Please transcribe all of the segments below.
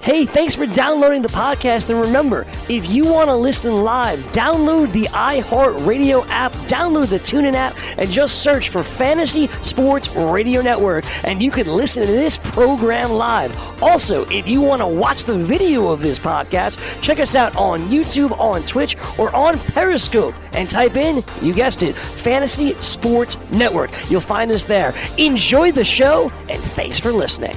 Hey, thanks for downloading the podcast, and remember, if you want to listen live, download the iHeartRadio app, download the TuneIn app, and just search for Fantasy Sports Radio Network, and you can listen to this program live. Also, if you want to watch the video of this podcast, check us out on YouTube, on Twitch, or on Periscope, and type in, you guessed it, Fantasy Sports Network. You'll find us there. Enjoy the show, and thanks for listening.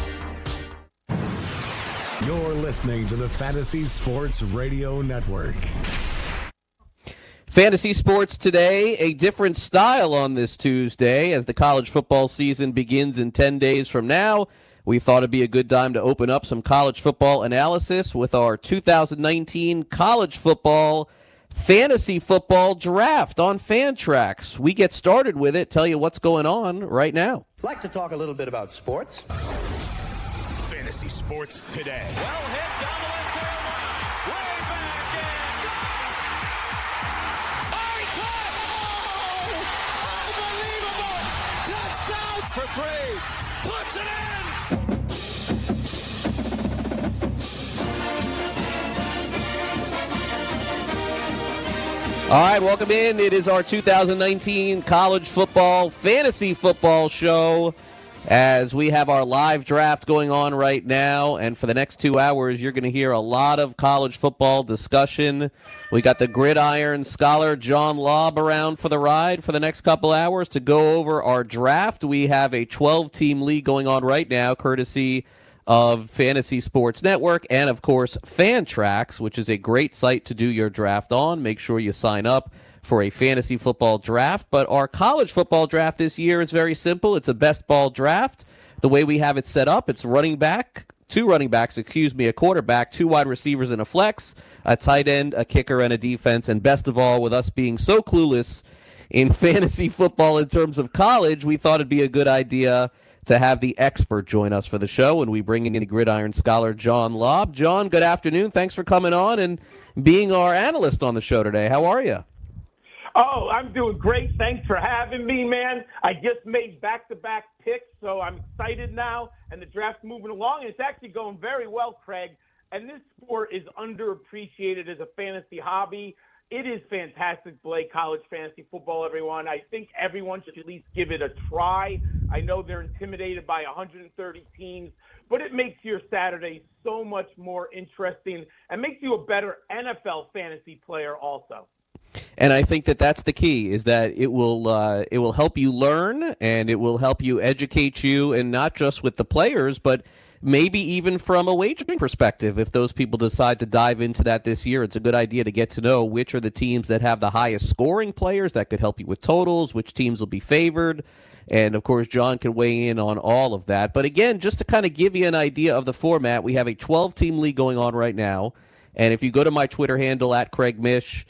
You're listening to the Fantasy Sports Radio Network. Fantasy Sports Today, a different style on this Tuesday as the college football season begins in 10 days from now. We thought it'd be a good time to open up some college football analysis with our 2019 college football fantasy football draft on Fantrax. We get started with it, tell you what's going on right now. I'd like to talk a little bit about sports. Fantasy Sports Today. Well hit down the left field line. Way back in. Oh, he caught! Oh! Unbelievable! Touchdown for three. Puts it in. All right, welcome in. It is our 2019 college football fantasy football show, as we have our live draft going on right now. And for the next 2 hours, you're going to hear a lot of college football discussion. We got the Gridiron scholar John Lobb around for the ride for the next couple hours to go over our draft. We have a 12-team league going on right now, courtesy of Fantasy Sports Network and, of course, Fantrax, which is a great site to do your draft on. Make sure you sign up for a fantasy football draft. But our college football draft this year is very simple. It's a best ball draft. The way we have it set up, it's two running backs, a quarterback, 2 wide receivers and a flex, a tight end, a kicker, and a defense. And best of all, with us being so clueless in fantasy football in terms of college, we thought it'd be a good idea to have the expert join us for the show, and we bring in the Gridiron scholar John Lobb. John, good afternoon. Thanks for coming on and being our analyst on the show today. How are you? Oh, I'm doing great. Thanks for having me, man. I just made back-to-back picks, so I'm excited now, and the draft's moving along, and it's actually going very well, Craig. And this sport is underappreciated as a fantasy hobby. It is fantastic to play college fantasy football, everyone. I think everyone should at least give it a try. I know they're intimidated by 130 teams, but it makes your Saturday so much more interesting and makes you a better NFL fantasy player also. And I think that that's the key, is that it will help you learn, and it will help you educate you, and not just with the players, but maybe even from a wagering perspective. If those people decide to dive into that this year, it's a good idea to get to know which are the teams that have the highest scoring players that could help you with totals, which teams will be favored. And, of course, John can weigh in on all of that. But, again, just to kind of give you an idea of the format, we have a 12-team league going on right now. And if you go to my Twitter handle, at Craig Mish,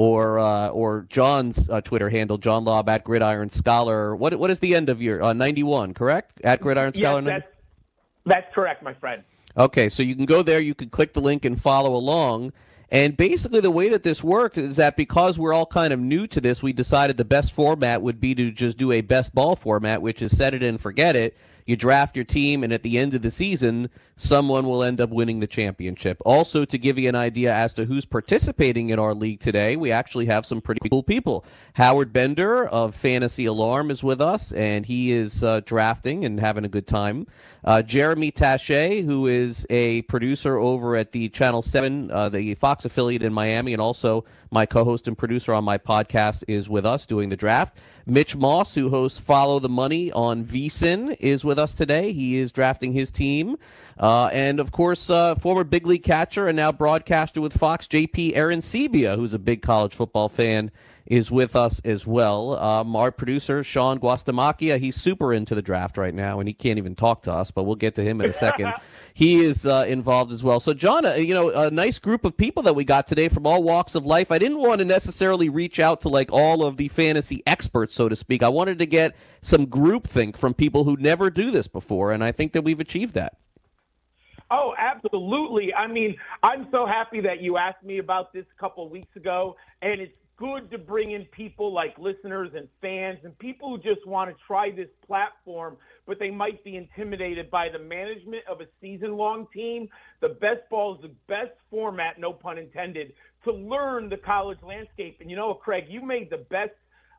or John's Twitter handle, John Lobb, at Gridiron Scholar, what is the end of your 91, correct? At Gridiron Scholar? Yes, that's correct, my friend. Okay, so you can go there, you can click the link and follow along. And basically the way that this works is that because we're all kind of new to this, we decided the best format would be to just do a best ball format, which is set it and forget it. You draft your team, and at the end of the season, someone will end up winning the championship. Also, to give you an idea as to who's participating in our league today, we actually have some pretty cool people. Howard Bender of Fantasy Alarm is with us, and he is drafting and having a good time. Jeremy Taché, who is a producer over at the Channel 7, the Fox affiliate in Miami, and also my co-host and producer on my podcast, is with us doing the draft. Mitch Moss, who hosts Follow the Money on VSiN, is with us today. He is drafting his team. And, of course, former big league catcher and now broadcaster with Fox, JP Arencibia, who's a big college football fan, is with us as well. Our producer, Sean Guastamacchia, he's super into the draft right now, and he can't even talk to us, but we'll get to him in a second. He is involved as well. So, John, a nice group of people that we got today from all walks of life. I didn't want to necessarily reach out to, like, all of the fantasy experts, so to speak. I wanted to get some groupthink from people who never do this before, and I think that we've achieved that. Oh, absolutely. I mean, I'm so happy that you asked me about this a couple of weeks ago, and it's good to bring in people like listeners and fans and people who just want to try this platform, but they might be intimidated by the management of a season-long team. The best ball is the best format, no pun intended, to learn the college landscape. And, Craig, you made the best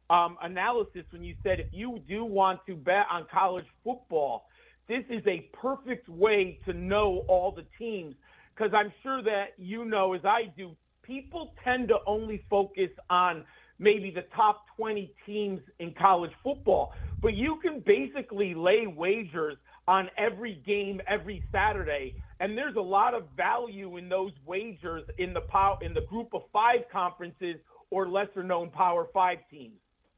analysis when you said if you do want to bet on college football, this is a perfect way to know all the teams, because I'm sure that as I do, people tend to only focus on maybe the top 20 teams in college football, but you can basically lay wagers on every game every Saturday, and there's a lot of value in those wagers in the group of 5 conferences or lesser-known Power 5 teams.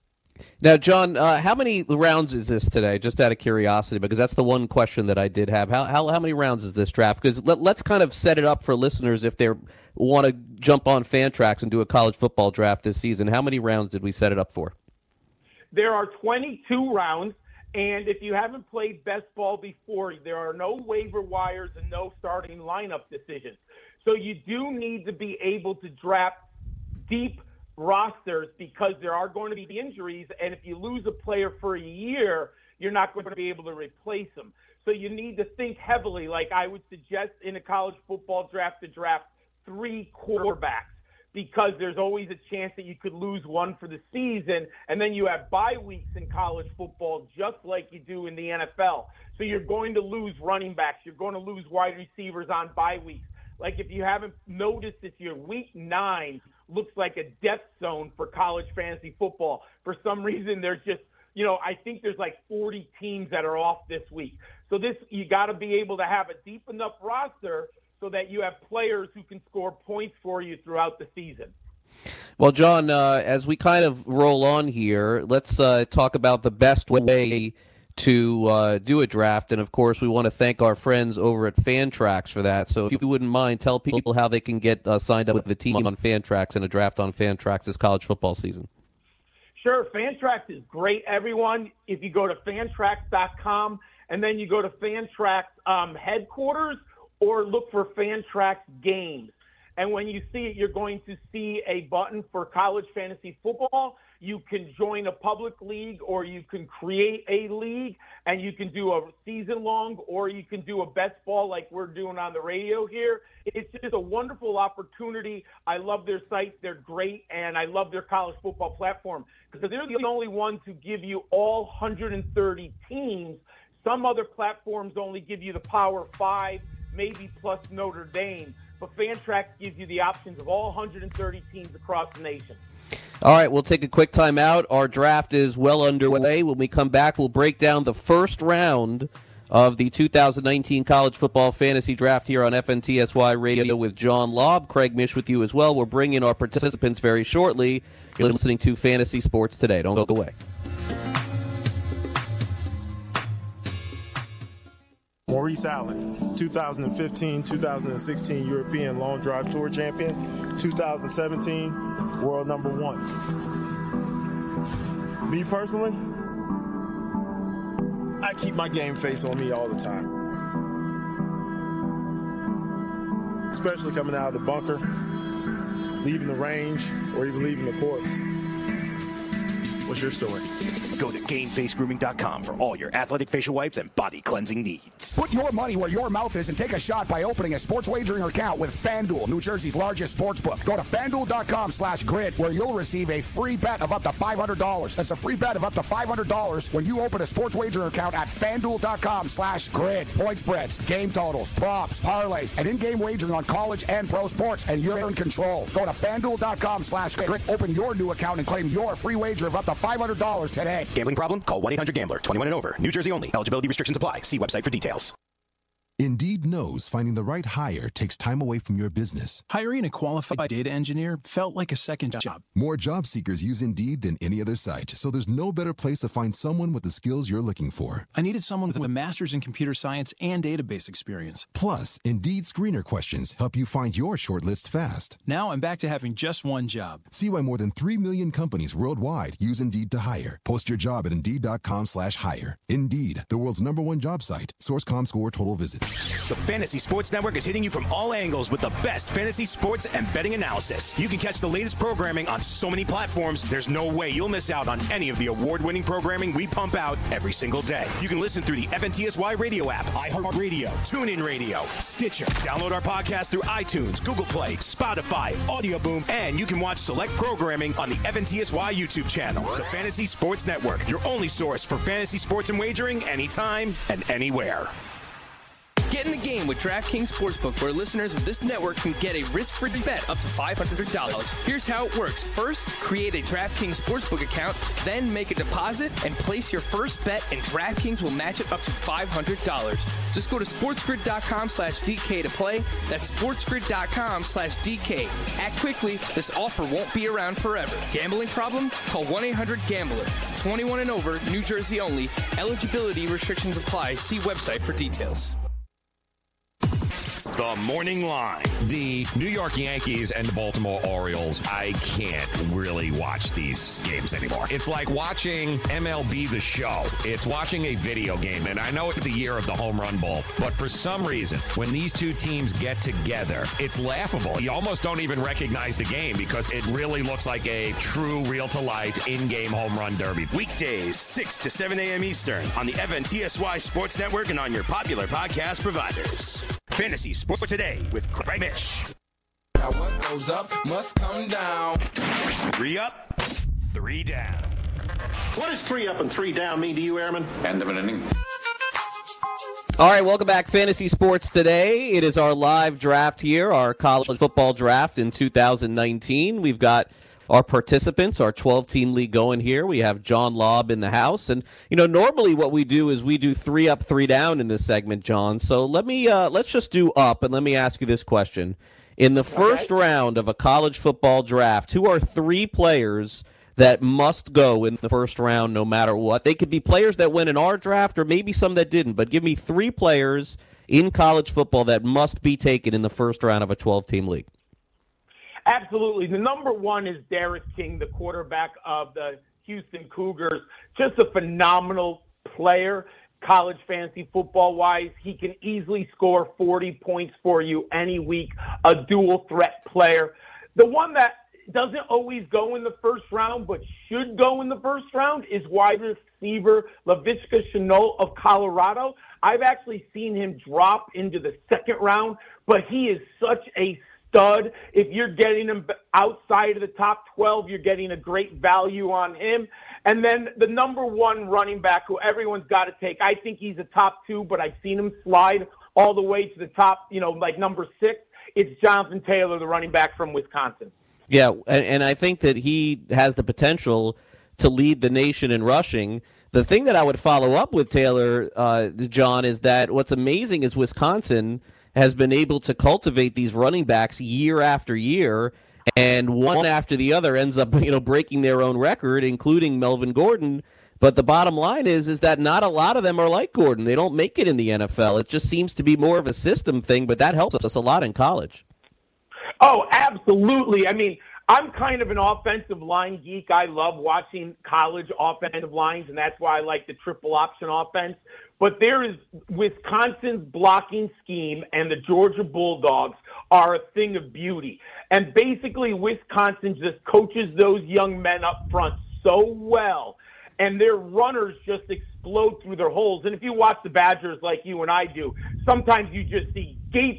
Now, John, how many rounds is this today? Just out of curiosity, because that's the one question that I did have. How many rounds is this draft? Because let's kind of set it up for listeners if they want to jump on Fantrax and do a college football draft this season. How many rounds did we set it up for? There are 22 rounds, and if you haven't played best ball before, there are no waiver wires and no starting lineup decisions. So you do need to be able to draft deep rosters, because there are going to be injuries, and if you lose a player for a year, you're not going to be able to replace them. So you need to think heavily. Like I would suggest in a college football draft to draft 3 quarterbacks, because there's always a chance that you could lose one for the season, and then you have bye weeks in college football just like you do in the NFL. So you're going to lose running backs. You're going to lose wide receivers on bye weeks. Like if you haven't noticed this year, week 9 looks like a death zone for college fantasy football. For some reason, there's just, I think there's like 40 teams that are off this week. So you got to be able to have a deep enough roster so that you have players who can score points for you throughout the season. Well, John, as we kind of roll on here, let's talk about the best way to do a draft. And, of course, we want to thank our friends over at Fantrax for that. So if you wouldn't mind, tell people how they can get signed up with the team on Fantrax and a draft on Fantrax this college football season. Sure. Fantrax is great, everyone. If you go to Fantrax.com and then you go to Fantrax headquarters or look for Fantrax games. And when you see it, you're going to see a button for college fantasy football. You can join a public league, or you can create a league, and you can do a season long, or you can do a best ball like we're doing on the radio here. It's just a wonderful opportunity. I love their site. They're great, and I love their college football platform because they're the only ones who give you all 130 teams. Some other platforms only give you the Power 5, maybe plus Notre Dame. But Fantrax gives you the options of all 130 teams across the nation. All right, we'll take a quick time out. Our draft is well underway. When we come back, we'll break down the first round of the 2019 College Football Fantasy Draft here on FNTSY Radio with John Lobb. Craig Mish with you as well. We'll bring in our participants very shortly. You're listening to Fantasy Sports Today. Don't go away. Maurice Allen, 2015-2016 European Long Drive Tour champion, 2017 world number 1. Me personally, I keep my game face on me all the time. Especially coming out of the bunker, leaving the range, or even leaving the course. What's your story? Go to GameFaceGrooming.com for all your athletic facial wipes and body cleansing needs. Put your money where your mouth is and take a shot by opening a sports wagering account with FanDuel, New Jersey's largest sports book. Go to FanDuel.com/grid where you'll receive a free bet of up to $500. That's a free bet of up to $500 when you open a sports wagering account at FanDuel.com/grid. Point spreads, game totals, props, parlays, and in-game wagering on college and pro sports, and you're in control. Go to FanDuel.com/grid. Open your new account and claim your free wager of up to $500 today. Gambling problem? Call 1-800-GAMBLER. 21 and over. New Jersey only. Eligibility restrictions apply. See website for details. Indeed knows finding the right hire takes time away from your business. Hiring a qualified data engineer felt like a second job. More job seekers use Indeed than any other site, so there's no better place to find someone with the skills you're looking for. I needed someone with a master's in computer science and database experience. Plus, Indeed screener questions help you find your shortlist fast. Now I'm back to having just one job. See why more than 3 million companies worldwide use Indeed to hire. Post your job at Indeed.com/hire. Indeed, the world's #1 job site. Source.com score total visits. The Fantasy Sports Network is hitting you from all angles with the best fantasy sports and betting analysis. You can catch the latest programming on so many platforms, there's no way you'll miss out on any of the award-winning programming we pump out every single day. You can listen through the FNTSY radio app, iHeartRadio, TuneIn Radio, Stitcher. Download our podcast through iTunes, Google Play, Spotify, Audio Boom, and you can watch select programming on the FNTSY YouTube channel. The Fantasy Sports Network, your only source for fantasy sports and wagering anytime and anywhere. Get in the game with DraftKings Sportsbook, where listeners of this network can get a risk-free bet up to $500. Here's how it works. First, create a DraftKings Sportsbook account, then make a deposit and place your first bet, and DraftKings will match it up to $500. Just go to sportsgrid.com/DK to play. That's sportsgrid.com/DK. Act quickly. This offer won't be around forever. Gambling problem? Call 1-800-GAMBLER. 21 and over, New Jersey only. Eligibility restrictions apply. See website for details. The Morning Line. The New York Yankees and the Baltimore Orioles, I can't really watch these games anymore. It's like watching MLB The Show. It's watching a video game, and I know it's a year of the home run ball, but for some reason, when these two teams get together, it's laughable. You almost don't even recognize the game because it really looks like a true, real-to-life, in-game home run derby. Weekdays, 6 to 7 a.m. Eastern on the FNTSY Sports Network and on your popular podcast providers. Fantasy Sports Today with Craig Mish. Now what goes up must come down. 3 up, 3 down. What does 3 up and 3 down mean to you, Airman? End of an inning. All right, welcome back, Fantasy Sports Today. It is our live draft here, our college football draft in 2019. We've got our participants, our 12-team league going here. We have John Lobb in the house. And, normally what we do is we do 3 up, 3 down in this segment, John. So let's just do up, and let me ask you this question. In the first round of a college football draft, who are 3 players that must go in the first round no matter what? They could be players that went in our draft or maybe some that didn't, but give me 3 players in college football that must be taken in the first round of a 12-team league. Absolutely. The number one is Derek King, the quarterback of the Houston Cougars. Just a phenomenal player, college fantasy football-wise. He can easily score 40 points for you any week, a dual-threat player. The one that doesn't always go in the first round but should go in the first round is wide receiver Laviska Shenault of Colorado. I've actually seen him drop into the second round, but he is such a stud. If you're getting him outside of the top 12, you're getting a great value on him. And then the number one running back who everyone's got to take, I think he's a top 2, but I've seen him slide all the way to the top, like number 6. It's Jonathan Taylor, the running back from Wisconsin. Yeah, and I think that he has the potential to lead the nation in rushing. The thing that I would follow up with Taylor, John, is that what's amazing is Wisconsin has been able to cultivate these running backs year after year, and one after the other ends up, breaking their own record, including Melvin Gordon. But the bottom line is that not a lot of them are like Gordon. They don't make it in the NFL. It just seems to be more of a system thing, but that helps us a lot in college. Oh, absolutely. I mean, I'm kind of an offensive line geek. I love watching college offensive lines, and that's why I like the triple option offense. But there is Wisconsin's blocking scheme and the Georgia Bulldogs are a thing of beauty. And basically Wisconsin just coaches those young men up front so well, and their runners just explode through their holes. And if you watch the Badgers like you and I do, sometimes you just see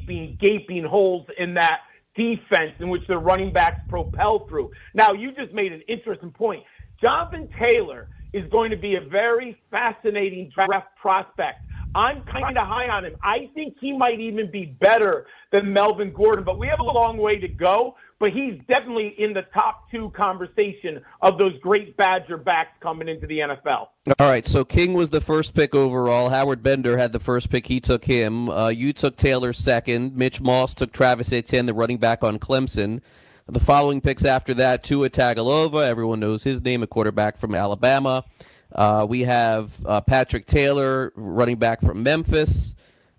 gaping holes in that defense in which their running backs propel through. Now, you just made an interesting point. Jonathan Taylor is going to be a very fascinating draft prospect. I'm kind of high on him. I think he might even be better than Melvin Gordon, but we have a long way to go. But he's definitely in the top 2 conversation of those great Badger backs coming into the NFL. All right, so King was the first pick overall. Howard Bender had the first pick. He took him. You took Taylor second. Mitch Moss took Travis Etienne, the running back on Clemson. The following picks after that, Tua Tagovailoa, everyone knows his name, a quarterback from Alabama. We have Patrick Taylor, running back from Memphis.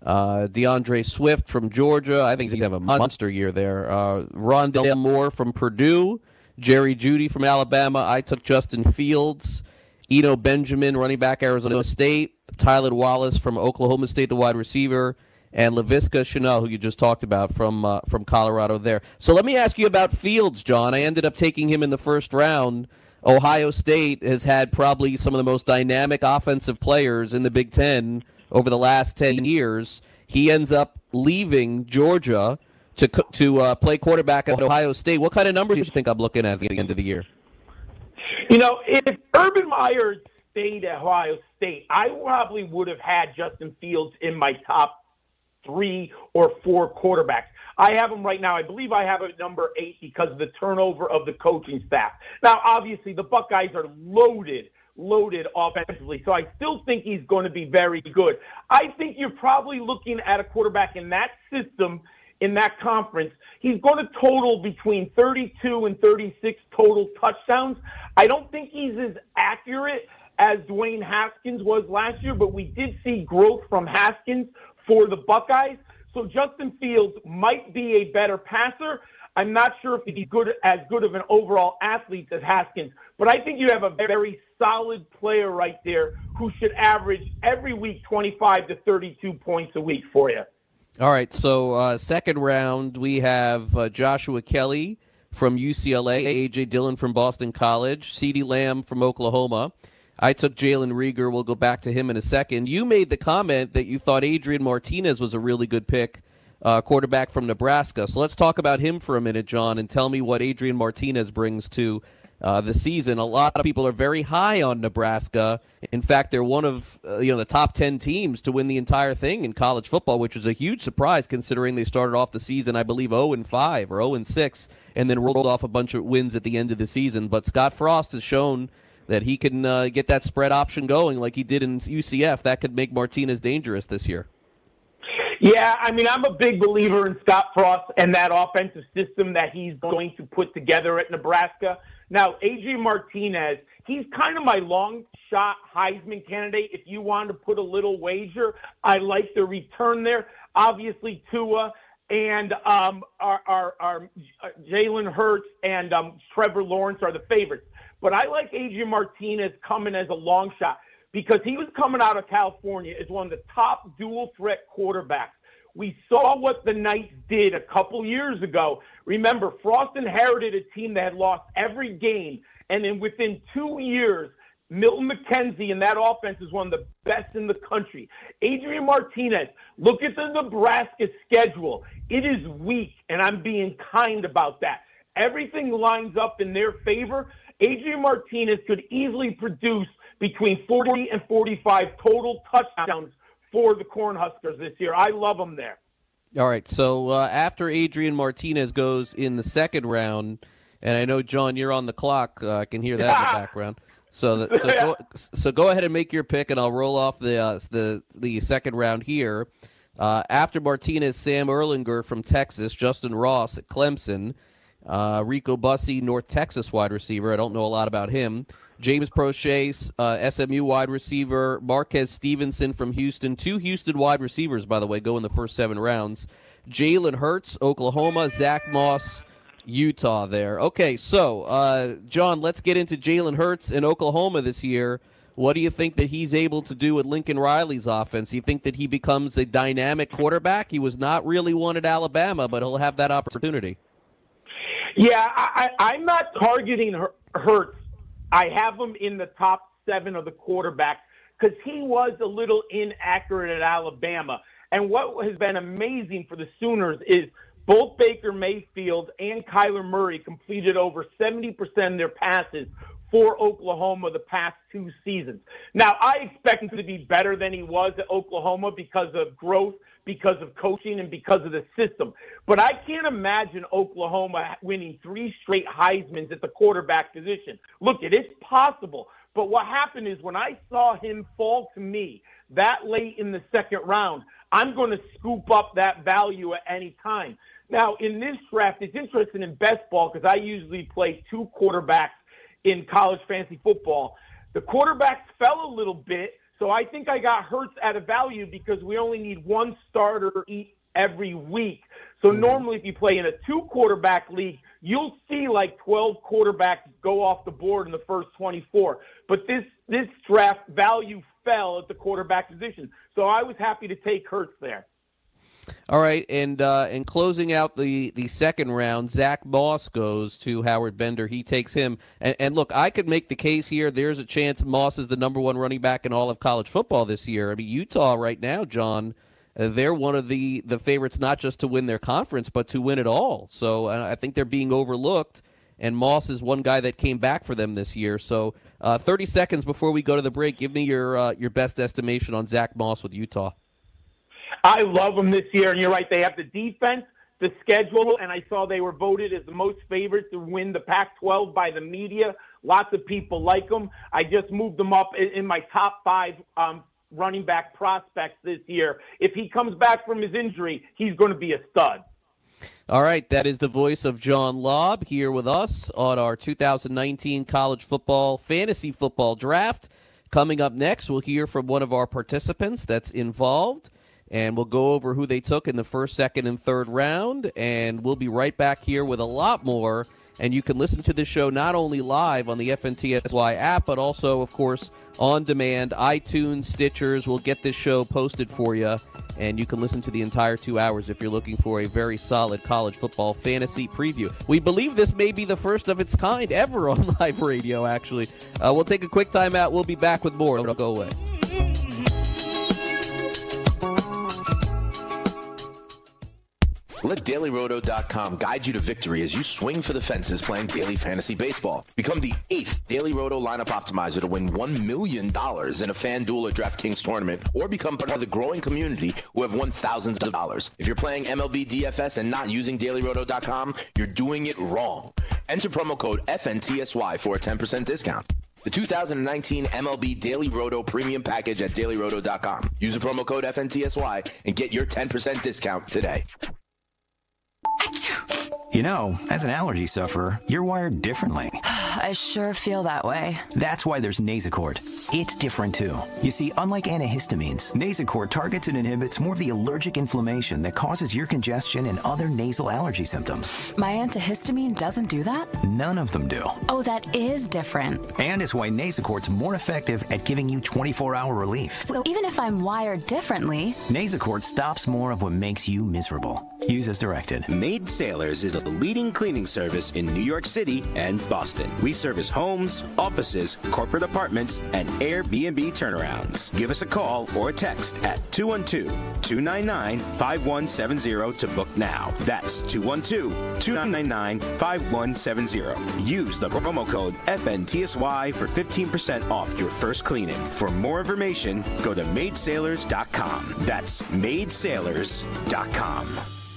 DeAndre Swift from Georgia. I think he's going to have a monster year there. Rondale Moore from Purdue. Jerry Jeudy from Alabama. I took Justin Fields. Eno Benjamin, running back, Arizona State. Tyler Wallace from Oklahoma State, the wide receiver. and Laviska Shenault, who you just talked about from Colorado there. So let me ask you about Fields, John. I ended up taking him in the first round. Ohio State has had probably some of the most dynamic offensive players in the Big Ten over the last 10 years. He ends up leaving Georgia to play quarterback at Ohio State. What kind of numbers do you think I'm looking at the end of the year? You know, if Urban Meyer stayed at Ohio State, I probably would have had Justin Fields in my top 3 or 4 quarterbacks. I have him right now. I believe I have him at number 8 because of the turnover of the coaching staff. Now, obviously, the Buckeyes are loaded offensively, so I still think he's going to be very good. I think you're probably looking at a quarterback in that system, in that conference. He's going to total between 32 and 36 total touchdowns. I don't think he's as accurate as Dwayne Haskins was last year, but we did see growth from Haskins for the Buckeyes. So Justin Fields might be a better passer. I'm not sure if he's as good of an overall athlete as Haskins, but I think you have a very solid player right there who should average every week 25 to 32 points a week for you. All right, so second round, we have Joshua Kelly from UCLA, A.J. Dillon from Boston College, CeeDee Lamb from Oklahoma. I took Jalen Reagor. We'll go back to him in a second. You made the comment that you thought Adrian Martinez was a really good pick, quarterback from Nebraska. So let's talk about him for a minute, John, and tell me what Adrian Martinez brings to the season. A lot of people are very high on Nebraska. In fact, they're one of the top 10 teams to win the entire thing in college football, which is a huge surprise considering they started off the season, I believe, 0-5 or 0-6, and then rolled off a bunch of wins at the end of the season. But Scott Frost has shown that he can get that spread option going like he did in UCF. That could make Martinez dangerous this year. Yeah, I mean, I'm a big believer in Scott Frost and that offensive system that he's going to put together at Nebraska. Now, Adrian Martinez, he's kind of my long shot Heisman candidate. If you wanted to put a little wager, I like the return there. Obviously, Tua and our Jalen Hurts and Trevor Lawrence are the favorites. But I like Adrian Martinez coming as a long shot because he was coming out of California as one of the top dual-threat quarterbacks. We saw what the Knights did a couple years ago. Remember, Frost inherited a team that had lost every game, and then within 2 years, Milton McKenzie and that offense is one of the best in the country. Adrian Martinez, look at the Nebraska schedule. It is weak, and I'm being kind about that. Everything lines up in their favor. Adrian Martinez could easily produce between 40 and 45 total touchdowns for the Cornhuskers this year. I love him there. All right, so after Adrian Martinez goes in the second round, and I know, John, you're on the clock. I can hear that in the background. So go ahead and make your pick, and I'll roll off the second round here. After Martinez, Sam Erlanger from Texas, Justin Ross at Clemson, Rico Bussey, North Texas wide receiver. I don't know a lot about him. James Prochet, SMU wide receiver. Marquez Stevenson from Houston. 2 Houston wide receivers, by the way, go in the first 7 rounds. Jalen Hurts, Oklahoma. Zach Moss, Utah there. Okay, so, John, let's get into Jalen Hurts in Oklahoma this year. What do you think that he's able to do with Lincoln Riley's offense? Do you think that he becomes a dynamic quarterback? He was not really one at Alabama, but he'll have that opportunity. Yeah, I'm not targeting Hurts. I have him in the top 7 of the quarterbacks because he was a little inaccurate at Alabama. And what has been amazing for the Sooners is both Baker Mayfield and Kyler Murray completed over 70% of their passes for Oklahoma the past 2 seasons. Now, I expect him to be better than he was at Oklahoma because of growth, because of coaching, and because of the system. But I can't imagine Oklahoma winning 3 straight Heismans at the quarterback position. Look, it is possible. But what happened is when I saw him fall to me that late in the second round, I'm going to scoop up that value at any time. Now, in this draft, it's interesting in best ball because I usually play 2 quarterbacks in college fantasy football. The quarterbacks fell a little bit, so I think I got Hurts at a value because we only need 1 starter every week. So normally if you play in a 2-quarterback league, you'll see like 12 quarterbacks go off the board in the first 24. But this draft value fell at the quarterback position. So I was happy to take Hurts there. All right, and in closing out the second round, Zach Moss goes to Howard Bender. He takes him. And look, I could make the case here. There's a chance Moss is the number one running back in all of college football this year. I mean, Utah right now, John, they're one of the favorites not just to win their conference, but to win it all. So I think they're being overlooked, and Moss is one guy that came back for them this year. So 30 seconds before we go to the break, give me your best estimation on Zach Moss with Utah. I love them this year, and you're right. They have the defense, the schedule, and I saw they were voted as the most favorite to win the Pac-12 by the media. Lots of people like them. I just moved them up in my top 5 running back prospects this year. If he comes back from his injury, he's going to be a stud. All right, that is the voice of John Lobb here with us on our 2019 college football, fantasy football draft. Coming up next, we'll hear from one of our participants that's involved. And we'll go over who they took in the first, second, and third round. And we'll be right back here with a lot more. And you can listen to this show not only live on the FNTSY app, but also, of course, on demand, iTunes, Stitchers. We'll get this show posted for you. And you can listen to the entire 2 hours if you're looking for a very solid college football fantasy preview. We believe this may be the first of its kind ever on live radio, actually. We'll take a quick time out. We'll be back with more. Don't go away. Let DailyRoto.com guide you to victory as you swing for the fences playing daily fantasy baseball. Become the 8th Daily Roto lineup optimizer to win $1 million in a FanDuel or DraftKings tournament, or become part of the growing community who have won thousands of dollars. If you're playing MLB DFS and not using DailyRoto.com, you're doing it wrong. Enter promo code FNTSY for a 10% discount. The 2019 MLB Daily Roto Premium Package at DailyRoto.com. Use the promo code FNTSY and get your 10% discount today. You know, as an allergy sufferer, you're wired differently. I sure feel that way. That's why there's Nasacort. It's different, too. You see, unlike antihistamines, Nasacort targets and inhibits more of the allergic inflammation that causes ear congestion and other nasal allergy symptoms. My antihistamine doesn't do that? None of them do. Oh, that is different. And it's why Nasacort's more effective at giving you 24-hour relief. So even if I'm wired differently, Nasacort stops more of what makes you miserable. Use as directed. Maid Sailors is the leading cleaning service in New York City and Boston. We service homes, offices, corporate apartments, and Airbnb turnarounds. Give us a call or a text at 212-299-5170 to book now. That's 212-299-5170. Use the promo code FNTSY for 15% off your first cleaning. For more information, go to maidsailors.com. That's maidsailors.com.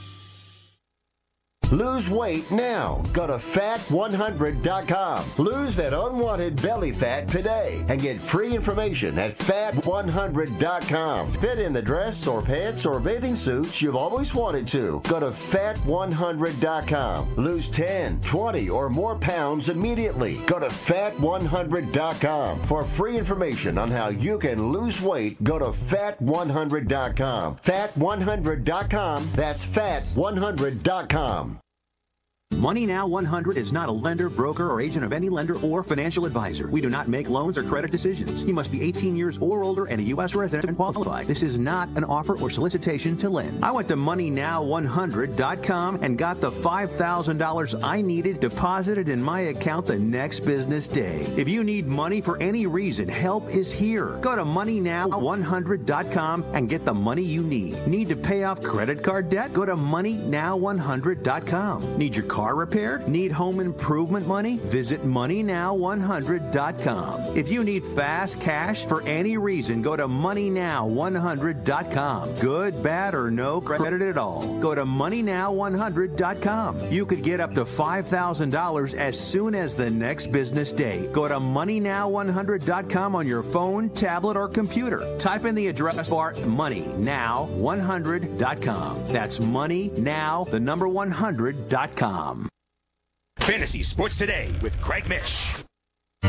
Lose weight now. Go to fat100.com. Lose that unwanted belly fat today and get free information at fat100.com. Fit in the dress or pants or bathing suits you've always wanted to. Go to fat100.com. Lose 10, 20, or more pounds immediately. Go to fat100.com. For free information on how you can lose weight, go to fat100.com. Fat100.com. That's fat100.com. Money Now 100 is not a lender, broker, or agent of any lender or financial advisor. We do not make loans or credit decisions. You must be 18 years or older and a U.S. resident and qualified. This is not an offer or solicitation to lend. I went to MoneyNow100.com and got the $5,000 I needed deposited in my account the next business day. If you need money for any reason, help is here. Go to MoneyNow100.com and get the money you need. Need to pay off credit card debt? Go to MoneyNow100.com. Need your car repaired? Need home improvement money? Visit MoneyNow100.com. If you need fast cash for any reason, go to MoneyNow100.com. Good, bad, or no credit at all. Go to MoneyNow100.com. You could get up to $5,000 as soon as the next business day. Go to MoneyNow100.com on your phone, tablet, or computer. Type in the address bar MoneyNow100.com. That's MoneyNow100.com. Fantasy Sports Today with Craig Mish. All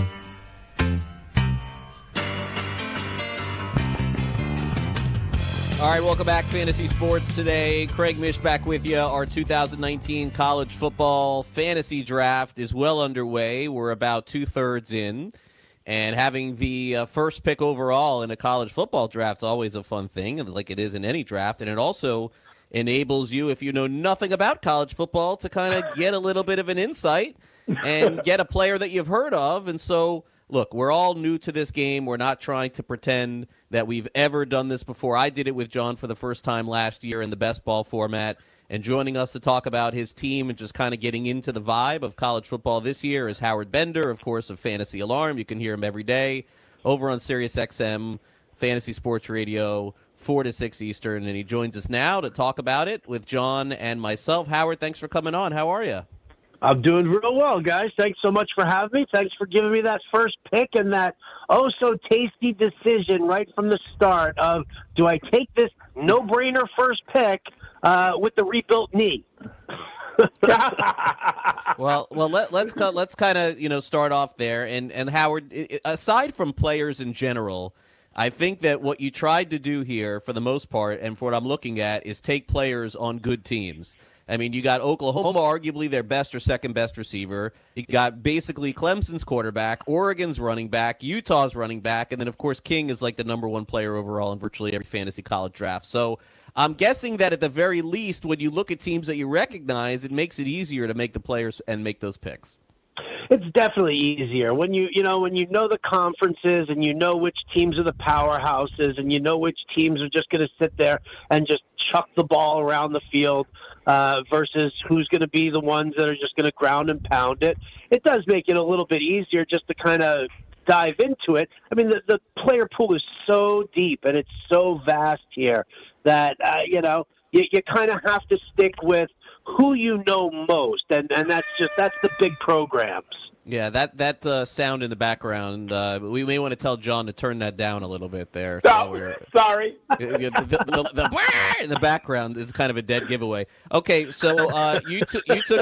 right, welcome back, Fantasy Sports Today. Craig Mish back with you. Our 2019 college football fantasy draft is well underway. We're about two-thirds in. And having the first pick overall in a college football draft is always a fun thing, like it is in any draft. And it also enables you, if you know nothing about college football, to kind of get a little bit of an insight and get a player that you've heard of. And so, look, we're all new to this game. We're not trying to pretend that we've ever done this before. I did it with John for the first time last year in the best ball format. And joining us to talk about his team and just kind of getting into the vibe of college football this year is Howard Bender, of course, of Fantasy Alarm. You can hear him every day over on SiriusXM, Fantasy Sports Radio, 4 to 6 Eastern. And he joins us now to talk about it with John and myself. Howard, thanks for coming on. How are you? I'm doing real well, guys. Thanks so much for having me. Thanks for giving me that first pick and that oh-so-tasty decision right from the start of, do I take this no-brainer first pick with the rebuilt knee? well, let's kind of start off there. And Howard, aside from players in general, I think that what you tried to do here, for the most part, and for what I'm looking at, is take players on good teams. I mean, you got Oklahoma, arguably their best or second best receiver. You got basically Clemson's quarterback, Oregon's running back, Utah's running back, and then, of course, King is like the number one player overall in virtually every fantasy college draft. So I'm guessing that at the very least, when you look at teams that you recognize, it makes it easier to make the players and make those picks. It's definitely easier when you know the conferences and you know which teams are the powerhouses and you know which teams are just going to sit there and just chuck the ball around the field versus who's going to be the ones that are just going to ground and pound it. It does make it a little bit easier just to kind of dive into it. I mean, the player pool is so deep and it's so vast here that, you kind of have to stick with who you know most, and that's the big programs. Yeah, that sound in the background, we may want to tell John to turn that down a little bit there. Sorry. The in the background is kind of a dead giveaway. Okay, so you took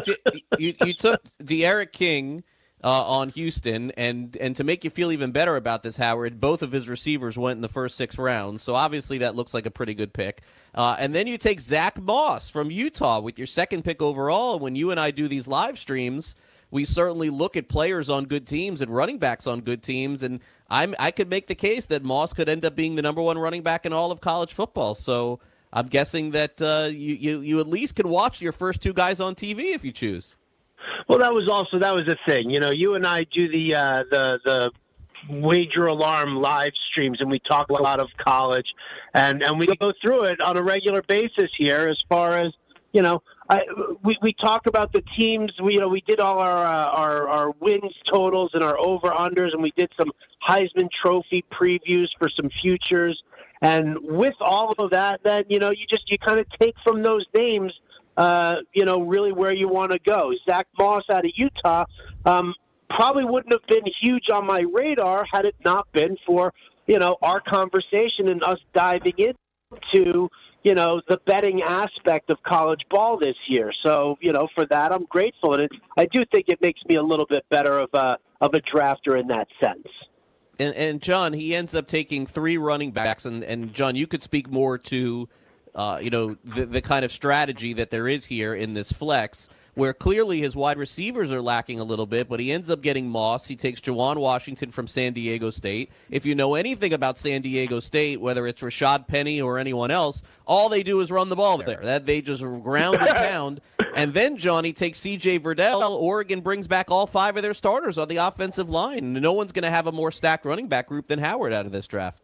De'Aaron King on Houston, and to make you feel even better about this, Howard, both of his receivers went in the first 6 rounds, so obviously that looks like a pretty good pick. And then you take Zach Moss from Utah with your second pick overall. When you and I do these live streams, we certainly look at players on good teams and running backs on good teams, and I could make the case that Moss could end up being the number one running back in all of college football. So I'm guessing that you at least can watch your first 2 guys on TV if you choose. Well, that was a thing. You and I do the Wager Alarm live streams, and we talk a lot of college, and we go through it on a regular basis here. As far as we talk about the teams. We did all our wins totals and our over unders, and we did some Heisman Trophy previews for some futures. And with all of that, then you kind of take from those names. Really where you want to go. Zach Moss out of Utah probably wouldn't have been huge on my radar had it not been for, our conversation and us diving into, the betting aspect of college ball this year. So, for that, I'm grateful. And I do think it makes me a little bit better of a drafter in that sense. And John, he ends up taking 3 running backs. And John, you could speak more to the kind of strategy that there is here in this flex, where clearly his wide receivers are lacking a little bit, but he ends up getting Moss. He takes Juwan Washington from San Diego State. If you know anything about San Diego State, whether it's Rashad Penny or anyone else, all they do is run the ball there. That they just ground and pound. And then, Johnny takes C.J. Verdell. Oregon brings back all 5 of their starters on the offensive line. No one's going to have a more stacked running back group than Howard out of this draft.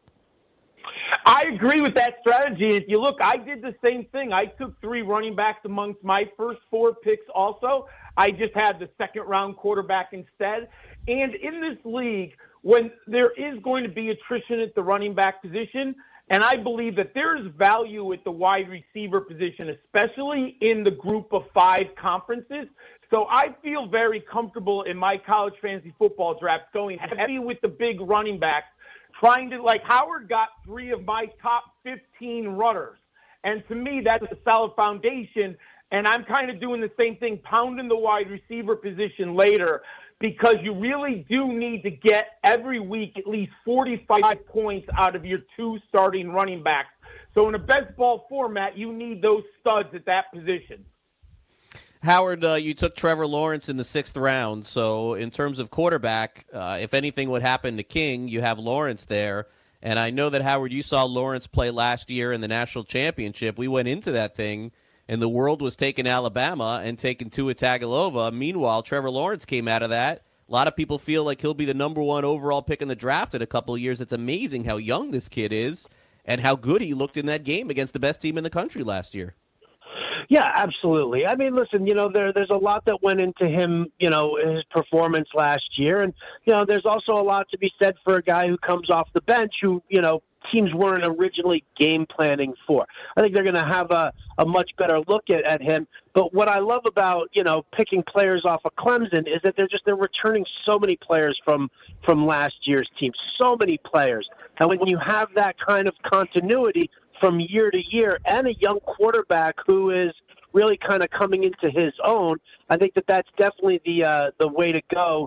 I agree with that strategy. If you look, I did the same thing. I took 3 running backs amongst my first 4 picks also. I just had the second-round quarterback instead. And in this league, when there is going to be attrition at the running back position, and I believe that there's value at the wide receiver position, especially in the group of 5 conferences. So I feel very comfortable in my college fantasy football draft going heavy with the big running backs, trying to, like Howard got 3 of my top 15 runners. And to me, that's a solid foundation. And I'm kind of doing the same thing, pounding the wide receiver position later, because you really do need to get every week at least 45 points out of your 2 starting running backs. So in a best ball format, you need those studs at that position. Howard, you took Trevor Lawrence in the 6th round, so in terms of quarterback, if anything would happen to King, you have Lawrence there. And I know that, Howard, you saw Lawrence play last year in the national championship. We went into that thing, and the world was taking Alabama and taking Tua Tagovailoa. Meanwhile, Trevor Lawrence came out of that. A lot of people feel like he'll be the number 1 overall pick in the draft in a couple of years. It's amazing how young this kid is and how good he looked in that game against the best team in the country last year. Yeah, absolutely. I mean, listen, there's a lot that went into him, his performance last year. And, there's also a lot to be said for a guy who comes off the bench who, teams weren't originally game planning for. I think they're going to have a much better look at him. But what I love about, picking players off of Clemson is that they're returning so many players from last year's team, so many players. And when you have that kind of continuity from year to year and a young quarterback who is really kind of coming into his own, I think that's definitely the way to go.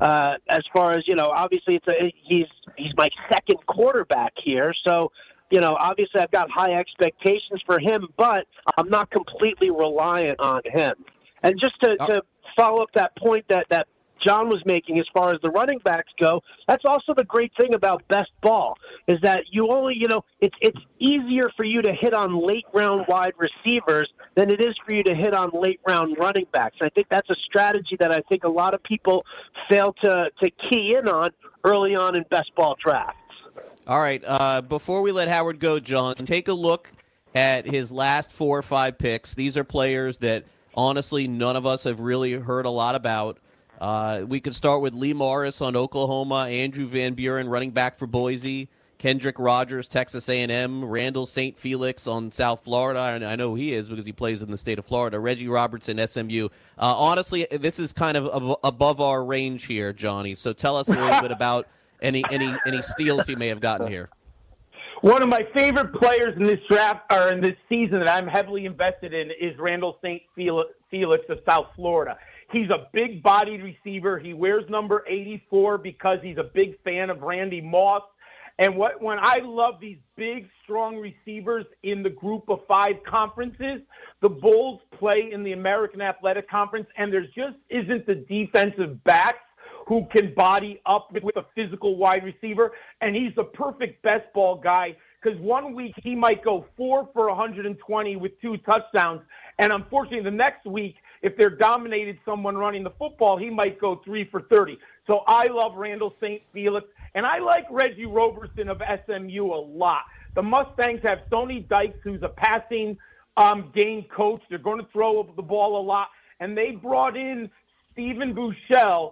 As far as, obviously he's my second quarterback here. So, obviously I've got high expectations for him, but I'm not completely reliant on him. And just to follow up that point that John was making as far as the running backs go, that's also the great thing about best ball is that you only, it's easier for you to hit on late round wide receivers than it is for you to hit on late round running backs. I think that's a strategy that I think a lot of people fail to key in on early on in best ball drafts. All right. Before we let Howard go, John, take a look at his last 4 or 5 picks. These are players that honestly none of us have really heard a lot about. We could start with Lee Morris on Oklahoma, Andrew Van Buren, running back for Boise, Kendrick Rogers, Texas A&M, Randall St. Felix on South Florida. I know who he is because he plays in the state of Florida, Reggie Robertson, SMU. Honestly, this is kind of above our range here, Johnny. So tell us a little bit about any steals he may have gotten here. One of my favorite players in this draft or in this season that I'm heavily invested in is Randall St. Felix of South Florida. He's a big-bodied receiver. He wears number 84 because he's a big fan of Randy Moss. And when I love these big, strong receivers in the Group of 5 conferences, the Bulls play in the American Athletic Conference, and there just isn't the defensive backs who can body up with a physical wide receiver. And he's the perfect best ball guy because one week he might go 4 for 120 with 2 touchdowns. And unfortunately, the next week, if they're dominated someone running the football, he might go 3 for 30. So I love Randall St. Felix, and I like Reggie Roberson of SMU a lot. The Mustangs have Sonny Dykes, who's a passing game coach. They're going to throw the ball a lot, and they brought in Shane Buechele,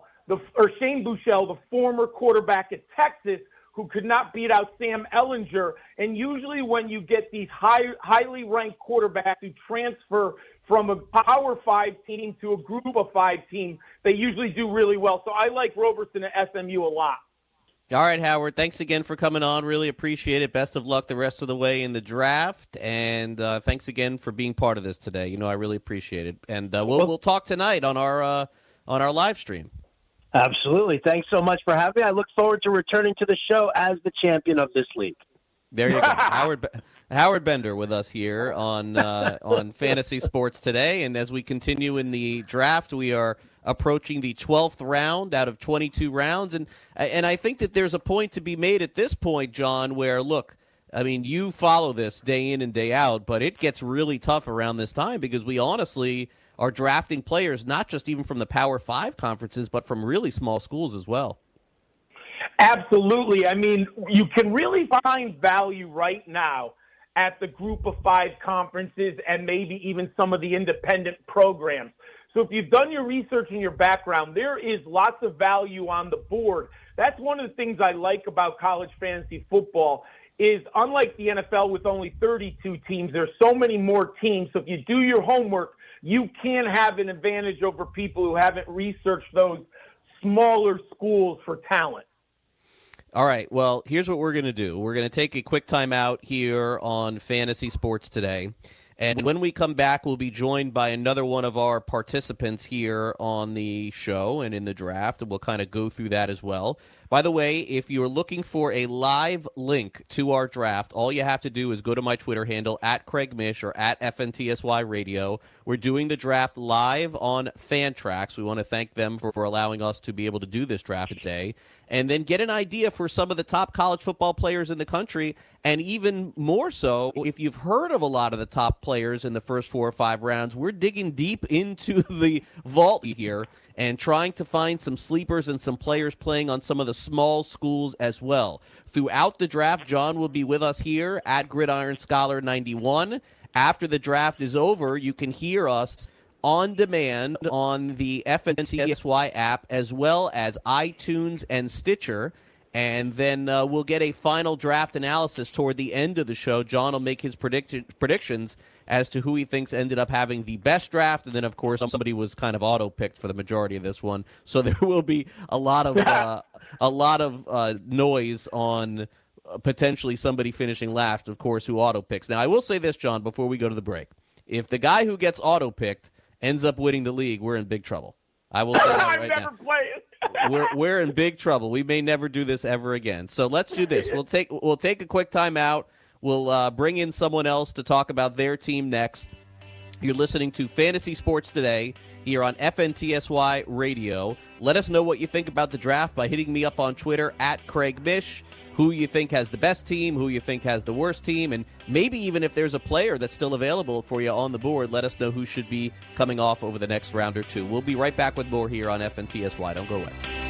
the former quarterback at Texas, who could not beat out Sam Ehlinger. And usually when you get these highly ranked quarterbacks who transfer from a Power 5 team to a Group of 5 team, they usually do really well. So I like Roberson at SMU a lot. All right, Howard, thanks again for coming on. Really appreciate it. Best of luck the rest of the way in the draft. And thanks again for being part of this today. I really appreciate it. And we'll talk tonight on our live stream. Absolutely. Thanks so much for having me. I look forward to returning to the show as the champion of this league. There you go. Howard Bender with us here on Fantasy Sports Today. And as we continue in the draft, we are approaching the 12th round out of 22 rounds. And I think that there's a point to be made at this point, John, where, look, I mean, you follow this day in and day out, but it gets really tough around this time because we honestly are drafting players not just even from the Power 5 conferences, but from really small schools as well. Absolutely. I mean, you can really find value right now at the Group of 5 conferences and maybe even some of the independent programs. So if you've done your research and your background, there is lots of value on the board. That's one of the things I like about college fantasy football is unlike the NFL with only 32 teams, there's so many more teams. So if you do your homework, you can have an advantage over people who haven't researched those smaller schools for talent. All right, well, here's what we're going to do. We're going to take a quick time out here on Fantasy Sports Today. And when we come back, we'll be joined by another one of our participants here on the show and in the draft, and we'll kind of go through that as well. By the way, if you're looking for a live link to our draft, all you have to do is go to my Twitter handle, @CraigMish or @FNTSY Radio. We're doing the draft live on Fantrax. We want to thank them for allowing us to be able to do this draft today. And then get an idea for some of the top college football players in the country, and even more so, if you've heard of a lot of the top players in the first 4 or 5 rounds, we're digging deep into the vault here and trying to find some sleepers and some players playing on some of the small schools as well. Throughout the draft, John will be with us here at Gridiron Scholar 91. After the draft is over, you can hear us on demand on the FNTSY app as well as iTunes and Stitcher. And then we'll get a final draft analysis toward the end of the show. John will make his predictions as to who he thinks ended up having the best draft. And then, of course, somebody was kind of auto-picked for the majority of this one. So there will be a lot of noise on potentially somebody finishing last, of course, who auto-picks. Now, I will say this, John, before we go to the break. If the guy who gets auto-picked ends up winning the league, we're in big trouble. I will say that right now. We're in big trouble. We may never do this ever again. So let's do this. We'll take a quick time out. We'll bring in someone else to talk about their team next. You're listening to Fantasy Sports Today here on FNTSY Radio. Let us know what you think about the draft by hitting me up on Twitter @CraigMish. Who you think has the best team, who you think has the worst team, and maybe even if there's a player that's still available for you on the board, let us know who should be coming off over the next round or two. We'll be right back with more here on FNTSY. Don't go away.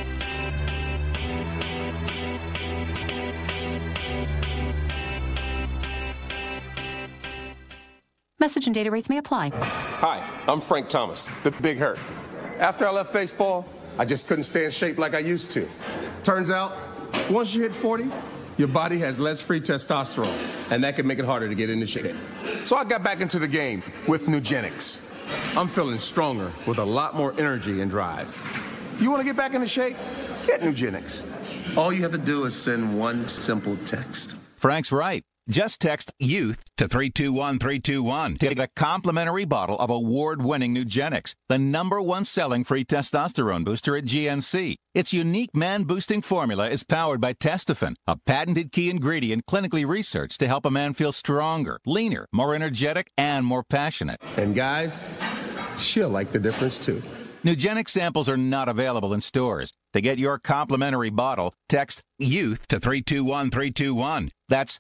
Message and data rates may apply. Hi, I'm Frank Thomas, the Big Hurt. After I left baseball, I just couldn't stay in shape like I used to. Turns out, once you hit 40, your body has less free testosterone, and that can make it harder to get into shape. So I got back into the game with Nugenix. I'm feeling stronger with a lot more energy and drive. You want to get back into shape? Get Nugenix. All you have to do is send one simple text. Frank's right. Just text YOUTH to 321-321 to get a complimentary bottle of award-winning Nugenix, the #1 selling free testosterone booster at GNC. Its unique man-boosting formula is powered by Testofen, a patented key ingredient clinically researched to help a man feel stronger, leaner, more energetic, and more passionate. And guys, she'll like the difference too. Nugenix samples are not available in stores. To get your complimentary bottle, text YOUTH to 321-321. That's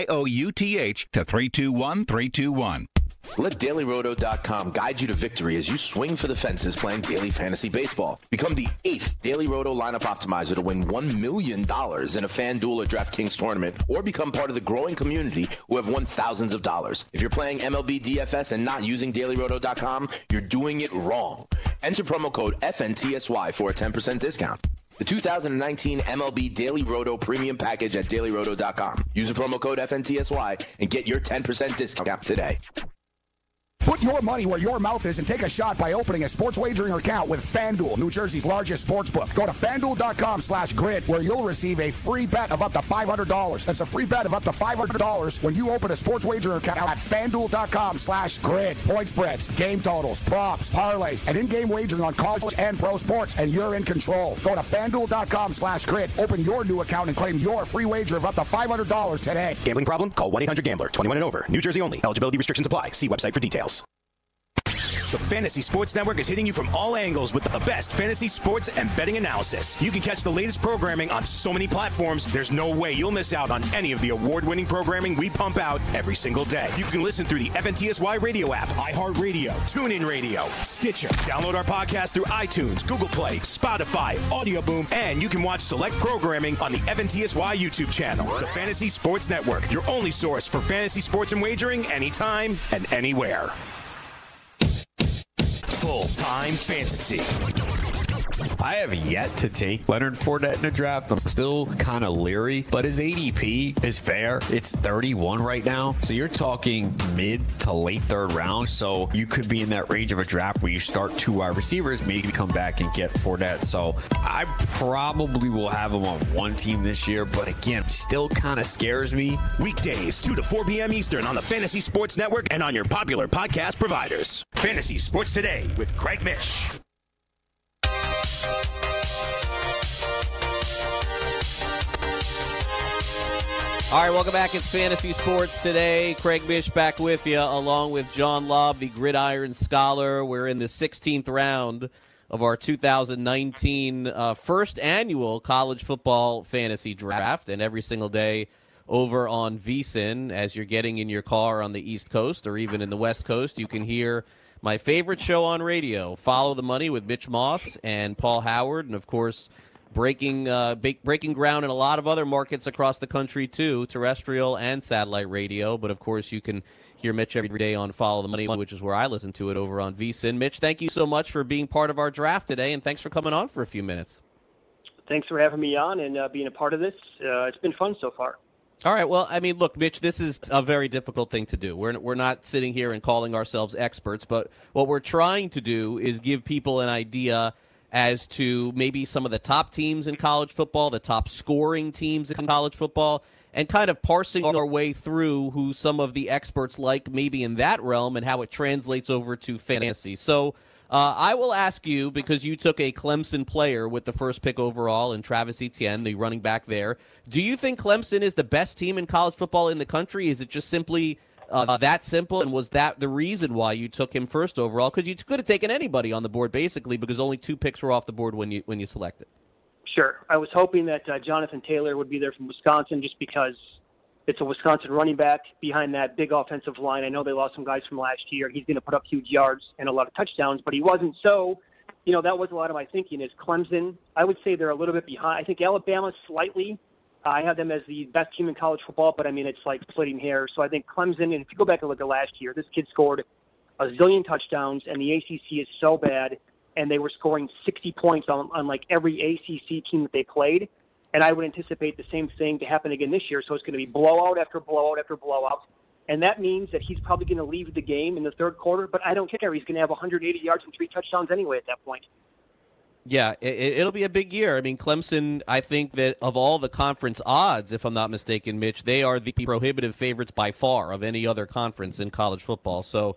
YOUTH to 321-321. Let DailyRoto.com guide you to victory as you swing for the fences playing daily fantasy baseball. Become the 8th Daily Roto lineup optimizer to win $1 million in a FanDuel or DraftKings tournament, or become part of the growing community who have won thousands of dollars. If you're playing MLB DFS and not using DailyRoto.com, you're doing it wrong. Enter promo code FNTSY for a 10% discount. The 2019 MLB Daily Roto Premium Package at DailyRoto.com. Use the promo code FNTSY and get your 10% discount today. Put your money where your mouth is and take a shot by opening a sports wagering account with FanDuel, New Jersey's largest sportsbook. Go to FanDuel.com/grid where you'll receive a free bet of up to $500. That's a free bet of up to $500 when you open a sports wagering account at FanDuel.com/grid. Point spreads, game totals, props, parlays, and in-game wagering on college and pro sports, and you're in control. Go to FanDuel.com/grid. Open your new account and claim your free wager of up to $500 today. Gambling problem? Call 1-800-GAMBLER. 21 and over. New Jersey only. Eligibility restrictions apply. See website for details. The Fantasy Sports Network is hitting you from all angles with the best fantasy sports and betting analysis. You can catch the latest programming on so many platforms, there's no way you'll miss out on any of the award-winning programming we pump out every single day. You can listen through the FNTSY Radio app, iHeartRadio, TuneIn Radio, Stitcher. Download our podcast through iTunes, Google Play, Spotify, Audio Boom, and you can watch select programming on the FNTSY YouTube channel. The Fantasy Sports Network, your only source for fantasy sports and wagering anytime and anywhere. Full-time fantasy. I have yet to take Leonard Fournette in a draft. I'm still kind of leery, but his ADP is fair. It's 31 right now, so you're talking mid to late third round, so you could be in that range of a draft where you start 2 wide receivers, maybe come back and get Fournette. So I probably will have him on one team this year, but again, still kind of scares me. Weekdays, 2 to 4 p.m. Eastern on the Fantasy Sports Network and on your popular podcast providers. Fantasy Sports Today with Craig Mish. All right, welcome back. It's Fantasy Sports Today. Craig Mish back with you, along with John Lobb, the Gridiron Scholar. We're in the 16th round of our 2019 first annual college football fantasy draft, and every single day over on VSiN, as you're getting in your car on the East Coast or even in the West Coast, you can hear my favorite show on radio, Follow the Money with Mitch Moss and Paul Howard, and, of course, breaking ground in a lot of other markets across the country, too, terrestrial and satellite radio. But, of course, you can hear Mitch every day on Follow the Money, which is where I listen to it over on VSiN. Mitch, thank you so much for being part of our draft today, and thanks for coming on for a few minutes. Thanks for having me on and being a part of this. It's been fun so far. All right. Well, I mean, look, Mitch, this is a very difficult thing to do. We're not sitting here and calling ourselves experts, but what we're trying to do is give people an idea as to maybe some of the top teams in college football, the top scoring teams in college football, and kind of parsing our way through who some of the experts like maybe in that realm and how it translates over to fantasy. So I will ask you, because you took a Clemson player with the first pick overall and Travis Etienne, the running back there. Do you think Clemson is the best team in college football in the country? Is it just simply that simple, and was that the reason why you took him first overall? Because you could have taken anybody on the board, basically, because only 2 picks were off the board when you selected. Sure. I was hoping that Jonathan Taylor would be there from Wisconsin, just because it's a Wisconsin running back behind that big offensive line. I know they lost some guys from last year. He's going to put up huge yards and a lot of touchdowns, but he wasn't. So, that was a lot of my thinking is Clemson. I would say they're a little bit behind. I think Alabama slightly. I have them as the best team in college football, but, it's like splitting hairs. So I think Clemson, and if you go back and look at last year, this kid scored a zillion touchdowns, and the ACC is so bad, and they were scoring 60 points on like every ACC team that they played. And I would anticipate the same thing to happen again this year. So it's going to be blowout after blowout after blowout. And that means that he's probably going to leave the game in the third quarter, but I don't care. He's going to have 180 yards and 3 touchdowns anyway at that point. Yeah, it'll be a big year. I mean, Clemson, I think that of all the conference odds, if I'm not mistaken, Mitch, they are the prohibitive favorites by far of any other conference in college football. So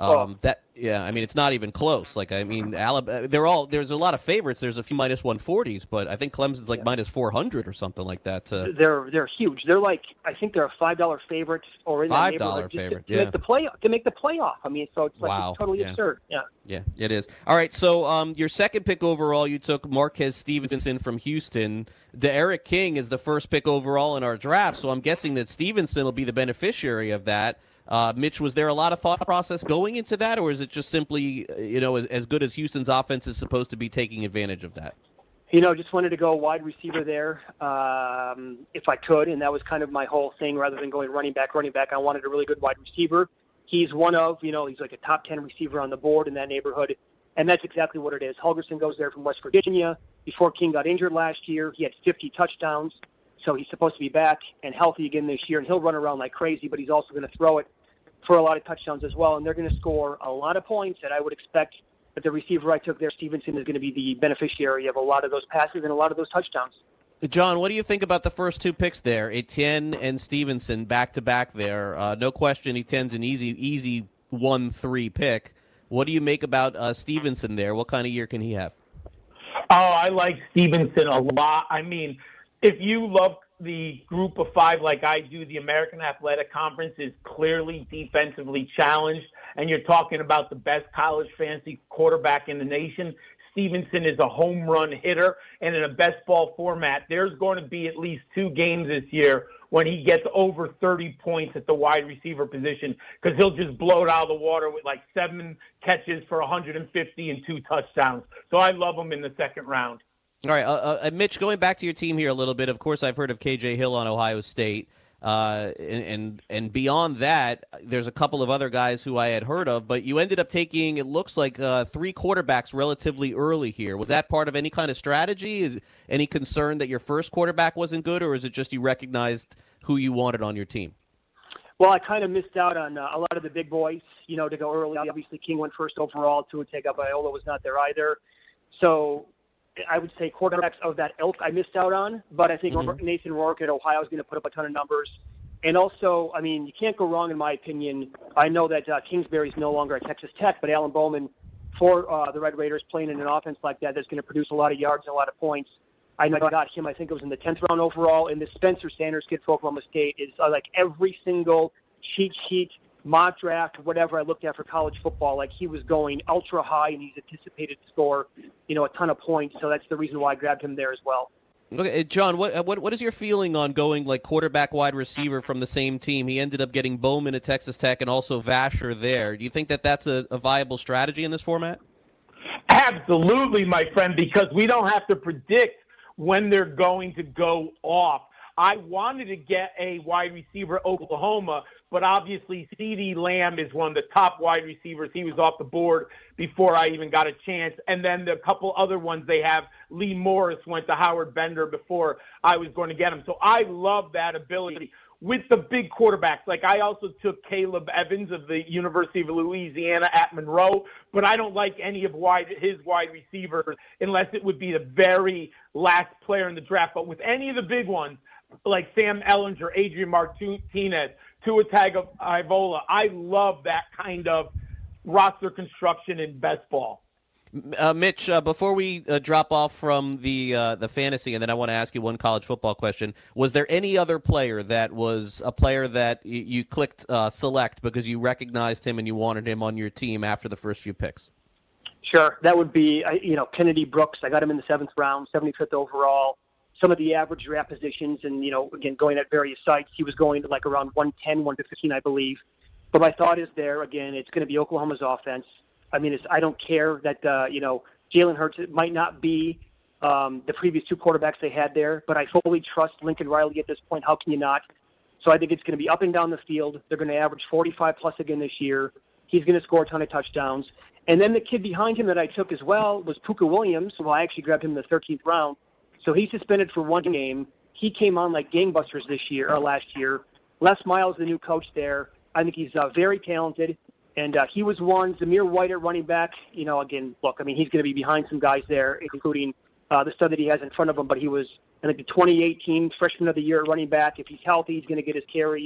it's not even close. Alabama, there's a lot of favorites. There's a few minus 140s, but I think Clemson's minus 400 or something like that. They're huge. They're I think they're a $5 favorite or in that neighborhood. $5 favorite, to make the playoff. So it's wow. It's totally absurd. Yeah, it is. All right, so your second pick overall, you took Marquez Stevenson from Houston. D'Eriq King is the first pick overall in our draft, so I'm guessing that Stevenson will be the beneficiary of that. Mitch, was there a lot of thought process going into that, or is it just simply, as good as Houston's offense is supposed to be, taking advantage of that? Just wanted to go wide receiver there if I could, and that was kind of my whole thing. Rather than going running back, I wanted a really good wide receiver. He's one of, he's like a top 10 receiver on the board in that neighborhood, and that's exactly what it is. Holgerson goes there from West Virginia. Before King got injured last year, he had 50 touchdowns, so he's supposed to be back and healthy again this year, and he'll run around like crazy, but he's also going to throw it for a lot of touchdowns as well, and they're going to score a lot of points, and I would expect that the receiver I took there, Stevenson, is going to be the beneficiary of a lot of those passes and a lot of those touchdowns. John, what do you think about the first 2 picks there, Etienne and Stevenson, back-to-back there? No question Etienne's an easy 1-3 pick. What do you make about Stevenson there? What kind of year can he have? Oh, I like Stevenson a lot. If you love the group of 5 like I do, the American Athletic Conference is clearly defensively challenged, and you're talking about the best college fantasy quarterback in the nation. Stevenson is a home run hitter, and in a best ball format, there's going to be at least 2 games this year when he gets over 30 points at the wide receiver position, because he'll just blow it out of the water with 7 catches for 150 and 2 touchdowns. So I love him in the second round. All right, Mitch, going back to your team here a little bit, of course I've heard of KJ Hill on Ohio State. And beyond that, there's a couple of other guys who I had heard of, but you ended up taking, it looks like, 3 quarterbacks relatively early here. Was that part of any kind of strategy? Is any concern that your first quarterback wasn't good, or is it just you recognized who you wanted on your team? Well, I kind of missed out on a lot of the big boys, to go early. Obviously, King went first overall. Tua Tagovailoa was not there either. So I would say quarterbacks of that ilk I missed out on, but I think Nathan Rourke at Ohio is going to put up a ton of numbers. And also, you can't go wrong in my opinion. I know that Kingsbury's no longer at Texas Tech, but Alan Bowman for the Red Raiders playing in an offense like that that's going to produce a lot of yards and a lot of points. I know I got him. I think it was in the 10th round overall. And the Spencer Sanders kid for Oklahoma State is like every single cheat sheet, mock draft, whatever I looked at for college football, like he was going ultra high, and he's anticipated to score, a ton of points. So that's the reason why I grabbed him there as well. Okay, John, what is your feeling on going like quarterback, wide receiver from the same team? He ended up getting Bowman at Texas Tech and also Vasher there. Do you think that that's a viable strategy in this format? Absolutely, my friend, because we don't have to predict when they're going to go off. I wanted to get a wide receiver at Oklahoma, but obviously CeeDee Lamb is one of the top wide receivers. He was off the board before I even got a chance. And then the couple other ones they have, Lee Morris went to Howard Bender before I was going to get him. So I love that ability. With the big quarterbacks, like I also took Caleb Evans of the University of Louisiana at Monroe, but I don't like any of his wide receivers unless it would be the very last player in the draft. But with any of the big ones, like Sam Ehlinger, Adrian Martinez, Tua Tagovailoa, I love that kind of roster construction in best ball. Mitch, before we drop off from the fantasy, and then I want to ask you one college football question. Was there any other player that was a player that you clicked select because you recognized him and you wanted him on your team after the first few picks? Sure. That would be, Kennedy Brooks. I got him in the 7th round, 75th overall. Some of the average draft positions and, again, going at various sites, he was going to like around 110, 115, I believe. But my thought is there, again, it's going to be Oklahoma's offense. I mean, I don't care that, Jalen Hurts might not be the previous two quarterbacks they had there, but I fully trust Lincoln Riley at this point. How can you not? So I think it's going to be up and down the field. They're going to average 45-plus again this year. He's going to score a ton of touchdowns. And then the kid behind him that I took as well was Puka Williams. Well, I actually grabbed him in the 13th round. So he's suspended for one game. He came on like gangbusters last year. Les Miles, the new coach there. I think he's very talented. And he was one. Zamir White at running back. Again, look, I mean, he's going to be behind some guys there, including the stud that he has in front of him. But he was, I think, the 2018 Freshman of the Year at running back. If he's healthy, he's going to get his carries.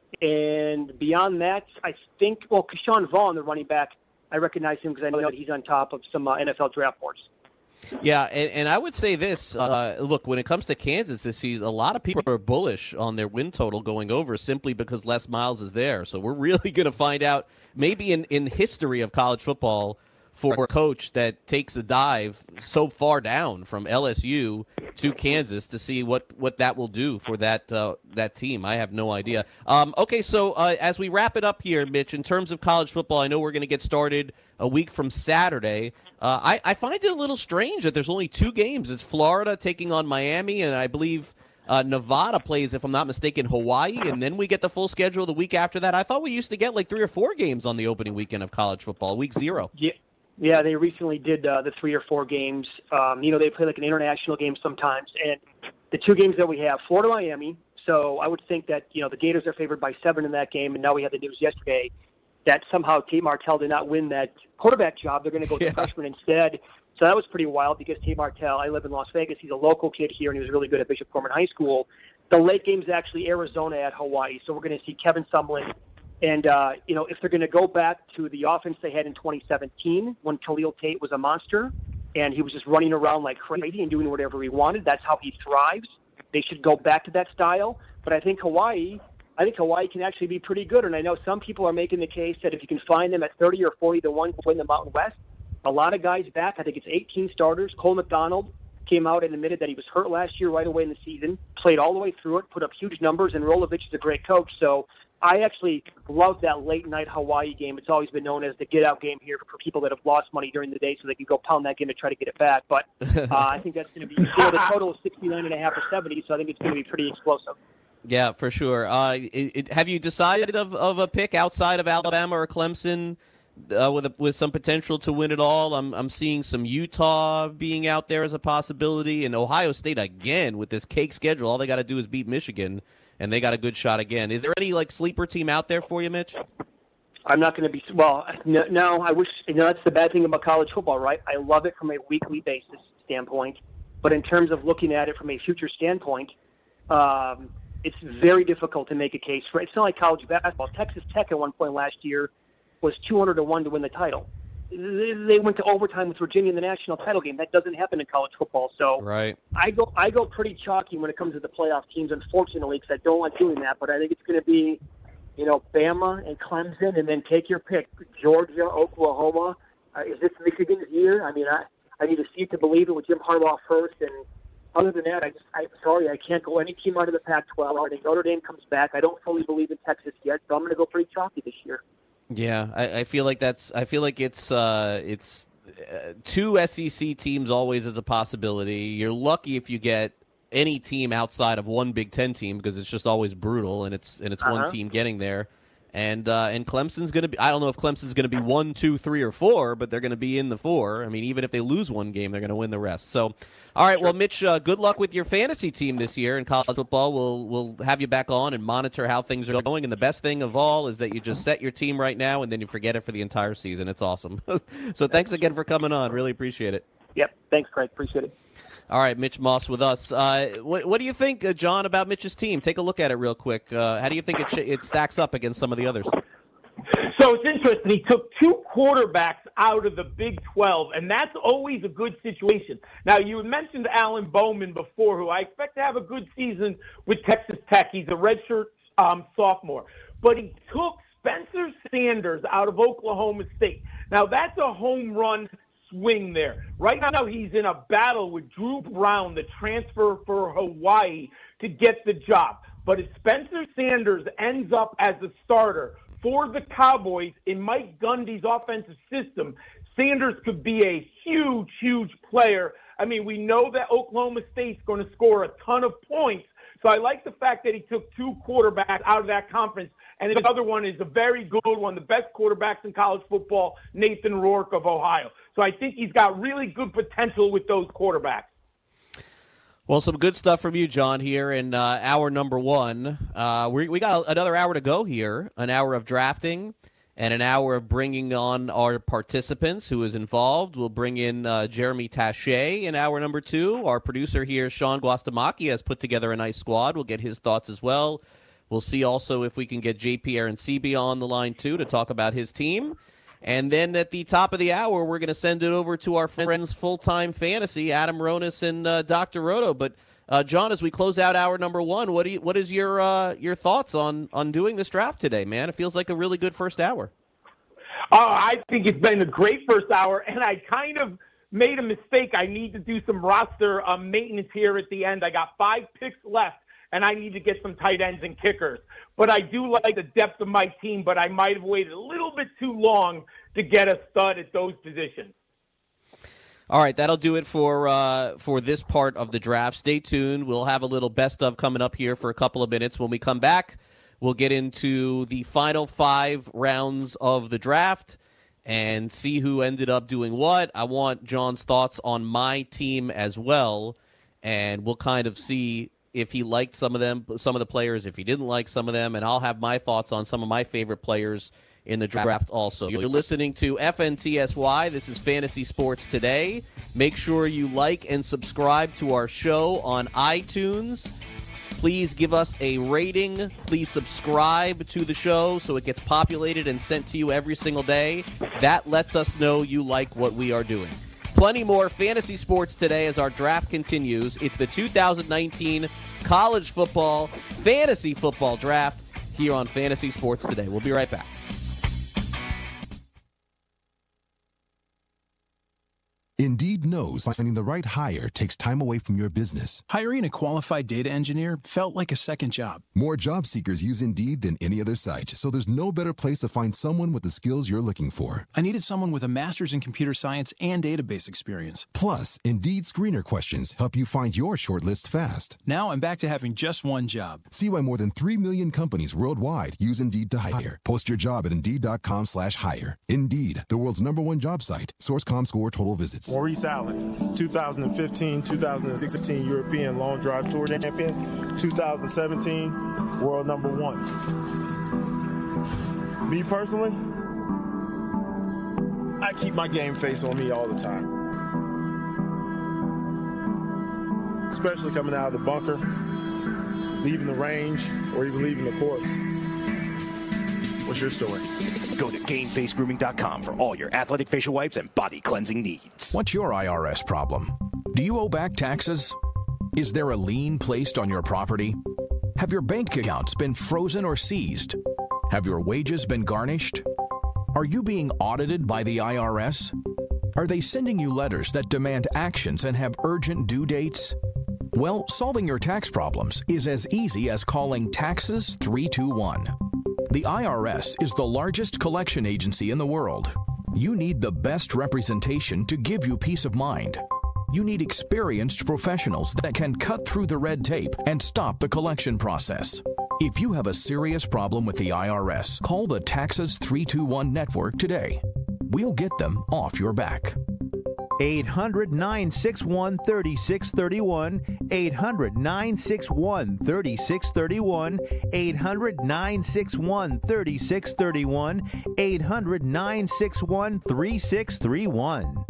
And beyond that, I think, Keyshawn Vaughn, the running back, I recognize him because I know that he's on top of some NFL draft boards. Yeah, and I would say this. Look, when it comes to Kansas this season, a lot of people are bullish on their win total going over simply because Les Miles is there. So we're really going to find out maybe in history of college football for a coach that takes a dive so far down from LSU to Kansas to see what that will do for that team. I have no idea. Okay, so as we wrap it up here, Mitch, in terms of college football, I know we're going to get started a week from Saturday. I find it a little strange that there's only 2 games. It's Florida taking on Miami, and I believe Nevada plays, if I'm not mistaken, Hawaii, and then we get the full schedule the week after that. I thought we used to get like 3 or 4 games on the opening weekend of college football, week 0. Yeah, they recently did the 3 or 4 games. They play like an international game sometimes. And the 2 games that we have, Florida-Miami. So I would think that, the Gators are favored by 7 in that game. And now we had the news yesterday that somehow Tate Martell did not win that quarterback job. They're going to go to the freshman instead. So that was pretty wild because Tate Martell, I live in Las Vegas. He's a local kid here, and he was really good at Bishop Gorman High School. The late game is actually Arizona at Hawaii. So we're going to see Kevin Sumlin. And, if they're going to go back to the offense they had in 2017 when Khalil Tate was a monster and he was just running around like crazy and doing whatever he wanted, that's how he thrives. They should go back to that style. But I think Hawaii can actually be pretty good. And I know some people are making the case that if you can find them at 30 or 40 to 1 to win the Mountain West, a lot of guys back. I think it's 18 starters. Cole McDonald came out and admitted that he was hurt last year right away in the season, played all the way through it, put up huge numbers, and Rolovich is a great coach. So I actually love that late-night Hawaii game. It's always been known as the get-out game here for people that have lost money during the day so they can go pound that game to try to get it back. But I think that's going to be the total is 69.5 or 70, so I think it's going to be pretty explosive. Yeah, for sure. Have you decided of a pick outside of Alabama or Clemson with some potential to win it all? I'm seeing some Utah being out there as a possibility, and Ohio State again with this cake schedule. All they got to do is beat Michigan, and they got a good shot again. Is there any sleeper team out there for you, Mitch? I'm not going to be. Well, no. I wish. That's the bad thing about college football, right? I love it from a weekly basis standpoint, but in terms of looking at it from a future standpoint, it's very difficult to make a case for. It's not like college basketball. Texas Tech at one point last year was 200 to 1 to win the title. they went to overtime with Virginia in the national title game. That doesn't happen in college football. So right. I go pretty chalky when it comes to the playoff teams, unfortunately, because I don't like doing that. But I think it's going to be, Bama and Clemson, and then take your pick: Georgia, Oklahoma. Is this Michigan's year? I mean, I need to see it to believe it with Jim Harbaugh first. And other than that, I'm sorry, I can't go any team out of the Pac-12. I think Notre Dame comes back. I don't fully believe in Texas yet, so I'm going to go pretty chalky this year. Yeah, I feel like it's two SEC teams always as a possibility. You're lucky if you get any team outside of one Big Ten team because it's just always brutal, and it's one team getting there. And Clemson's going to be, I don't know if Clemson's going to be 1, 2, 3, or 4, but they're going to be in the 4. I mean, even if they lose one game, they're going to win the rest. So, all right, well, Mitch, good luck with your fantasy team this year in college football. We'll have you back on and monitor how things are going. And the best thing of all is that you just set your team right now, and then you forget it for the entire season. It's awesome. So thanks again for coming on. Really appreciate it. Yep. Thanks, Craig. Appreciate it. All right, Mitch Moss with us. What do you think, John, about Mitch's team? Take a look at it real quick. How do you think it stacks up against some of the others? So it's interesting. He took 2 quarterbacks out of the Big 12, and that's always a good situation. Now, you had mentioned Alan Bowman before, who I expect to have a good season with Texas Tech. He's a redshirt sophomore. But he took Spencer Sanders out of Oklahoma State. Now, that's a home run swing there. Right now he's in a battle with Drew Brown, the transfer for Hawaii, to get the job. But if Spencer Sanders ends up as a starter for the Cowboys in Mike Gundy's offensive system, Sanders could be a huge, huge player. I mean, we know that Oklahoma State's going to score a ton of points. So I like the fact that he took 2 quarterbacks out of that conference. And the other one is a very good one, the best quarterbacks in college football, Nathan Rourke of Ohio. So I think he's got really good potential with those quarterbacks. Well, some good stuff from you, John, here in hour number 1. We got another hour to go here, an hour of drafting and an hour of bringing on our participants who is involved. We'll bring in Jeremy Taché in hour number 2. Our producer here, Sean Guastamacchi, has put together a nice squad. We'll get his thoughts as well. We'll see also if we can get JP Arancibia on the line, too, to talk about his team. And then at the top of the hour, we're going to send it over to our friends Full-Time Fantasy, Adam Ronis and Dr. Roto. But, John, as we close out hour number 1, what is your thoughts on doing this draft today, man? It feels like a really good first hour. I think it's been a great first hour, and I kind of made a mistake. I need to do some roster maintenance here at the end. I got 5 picks left, and I need to get some tight ends and kickers. But I do like the depth of my team, but I might have waited a little bit too long to get a stud at those positions. All right, that'll do it for this part of the draft. Stay tuned. We'll have a little best of coming up here for a couple of minutes. When we come back, we'll get into the final 5 rounds of the draft and see who ended up doing what. I want John's thoughts on my team as well, and we'll kind of see if he liked some of the players, if he didn't like some of them, and I'll have my thoughts on some of my favorite players in the draft also. You're listening to FNTSY. This is Fantasy Sports Today. Make sure you like and subscribe to our show on iTunes. Please give us a rating. Please subscribe to the show so it gets populated and sent to you every single day. That lets us know you like what we are doing. Plenty more fantasy sports today as our draft continues. It's the 2019 college football, fantasy football draft here on Fantasy Sports Today. We'll be right back. Indeed knows finding the right hire takes time away from your business. Hiring a qualified data engineer felt like a second job. More job seekers use Indeed than any other site, so there's no better place to find someone with the skills you're looking for. I needed someone with a master's in computer science and database experience. Plus, Indeed screener questions help you find your shortlist fast. Now I'm back to having just one job. See why more than 3 million companies worldwide use Indeed to hire. Post your job at Indeed.com/hire. Indeed, the world's #1 job site. Source.com/score total visits. Maurice Allen, 2015-2016 European Long Drive Tour Champion, 2017 World #1. Me personally, I keep my game face on me all the time. Especially coming out of the bunker, leaving the range, or even leaving the course. What's your story? Go to GameFaceGrooming.com for all your athletic facial wipes and body cleansing needs. What's your IRS problem? Do you owe back taxes? Is there a lien placed on your property? Have your bank accounts been frozen or seized? Have your wages been garnished? Are you being audited by the IRS? Are they sending you letters that demand actions and have urgent due dates? Well, solving your tax problems is as easy as calling Taxes 321. The IRS is the largest collection agency in the world. You need the best representation to give you peace of mind. You need experienced professionals that can cut through the red tape and stop the collection process. If you have a serious problem with the IRS, call the Taxes 321 network today. We'll get them off your back. 800-961-3631, 800-961-3631, 800-961-3631, 800-961-3631.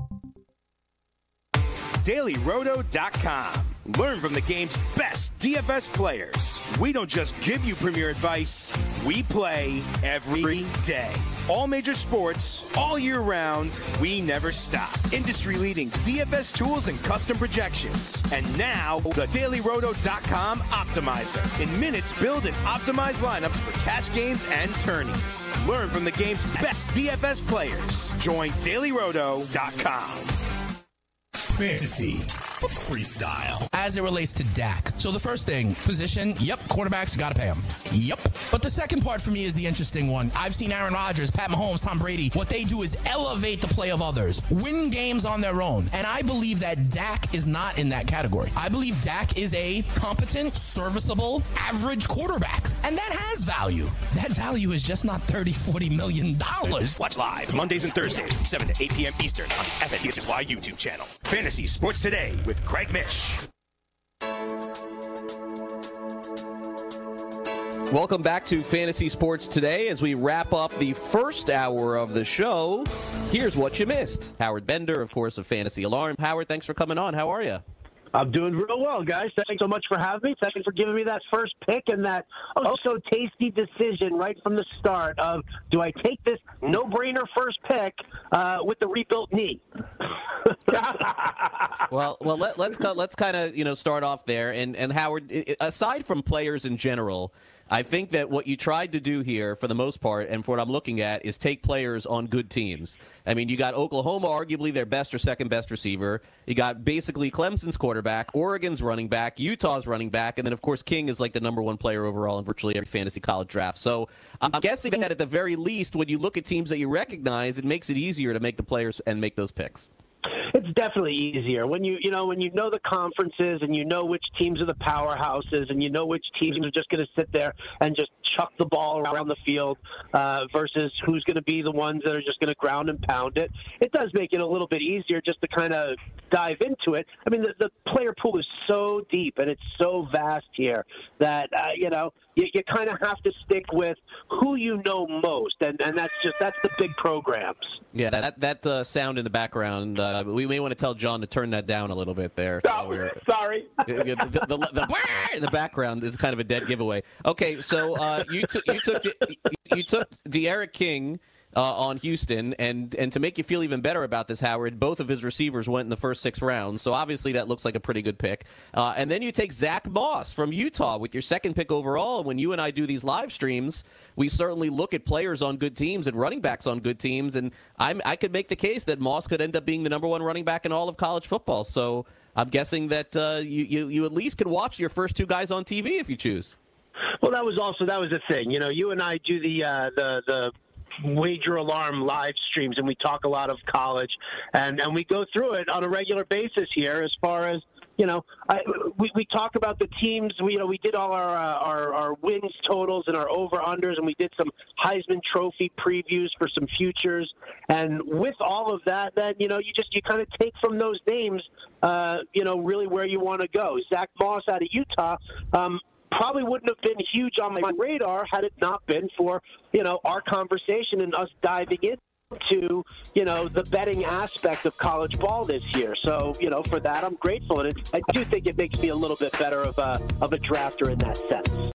DailyRoto.com. Learn from the game's best DFS players. We don't just give you premier advice, we play every day. All major sports, all year round, we never stop. Industry-leading DFS tools and custom projections. And now, the DailyRoto.com Optimizer. In minutes, build and optimize lineups for cash games and tourneys. Learn from the game's best DFS players. Join DailyRoto.com. Fantasy Freestyle. As it relates to Dak. So the first thing, position, yep, quarterbacks, got to pay him. Yep. But the second part for me is the interesting one. I've seen Aaron Rodgers, Pat Mahomes, Tom Brady. What they do is elevate the play of others, win games on their own. And I believe that Dak is not in that category. I believe Dak is a competent, serviceable, average quarterback. And that has value. That value is just not $30-40 million. Watch live Mondays and Thursdays from 7 to 8 p.m. Eastern on the FNTSY YouTube channel. Fantasy Sports Today with Craig Mish. Welcome back to Fantasy Sports Today. As we wrap up the first hour of the show, here's what you missed. Howard Bender, of course, of Fantasy Alarm. Howard, thanks for coming on. How are you? I'm doing real well, guys. Thanks so much for having me. Thanks for giving me that first pick and that so tasty decision right from the start of, do I take this no-brainer first pick with the rebuilt knee? Well, let's kind of start off there. And Howard, aside from players in general, I think that what you tried to do here, for the most part, and for what I'm looking at, is take players on good teams. I mean, you got Oklahoma, arguably their best or second best receiver. You got basically Clemson's quarterback, Oregon's running back, Utah's running back, and then, of course, King is like the number one player overall in virtually every fantasy college draft. So I'm guessing that at the very least, when you look at teams that you recognize, it makes it easier to make the players and make those picks. It's definitely easier when you know the conferences and you know which teams are the powerhouses and you know which teams are just going to sit there and just chuck the ball around the field versus who's going to be the ones that are just going to ground and pound it. It does make it a little bit easier just to kind of dive into it. I mean, the player pool is so deep and it's so vast here that you kind of have to stick with who you know most, and that's the big programs. Yeah, that sound in the background, we may want to tell John to turn that down a little bit there. Sorry. The background is kind of a dead giveaway. Okay, so you took De'Aaron King on Houston, and to make you feel even better about this, Howard, both of his receivers went in the first 6 rounds, so obviously that looks like a pretty good pick. And then you take Zach Moss from Utah with your second pick overall. And when you and I do these live streams, we certainly look at players on good teams and running backs on good teams, and I could make the case that Moss could end up being the number one running back in all of college football. So I'm guessing that you at least can watch your first 2 guys on TV if you choose. Well, that was the thing. You and I do the Wager Alarm live streams, and we talk a lot of college, and we go through it on a regular basis here as far as, we talk about the teams. We did all our wins totals and our over-unders, and we did some Heisman Trophy previews for some futures. And with all of that, then, you kind of take from those names, really where you want to go. Zach Moss out of Utah, probably wouldn't have been huge on my radar had it not been for, our conversation and us diving into, the betting aspect of college ball this year. So, for that, I'm grateful. And I do think it makes me a little bit better of a drafter in that sense.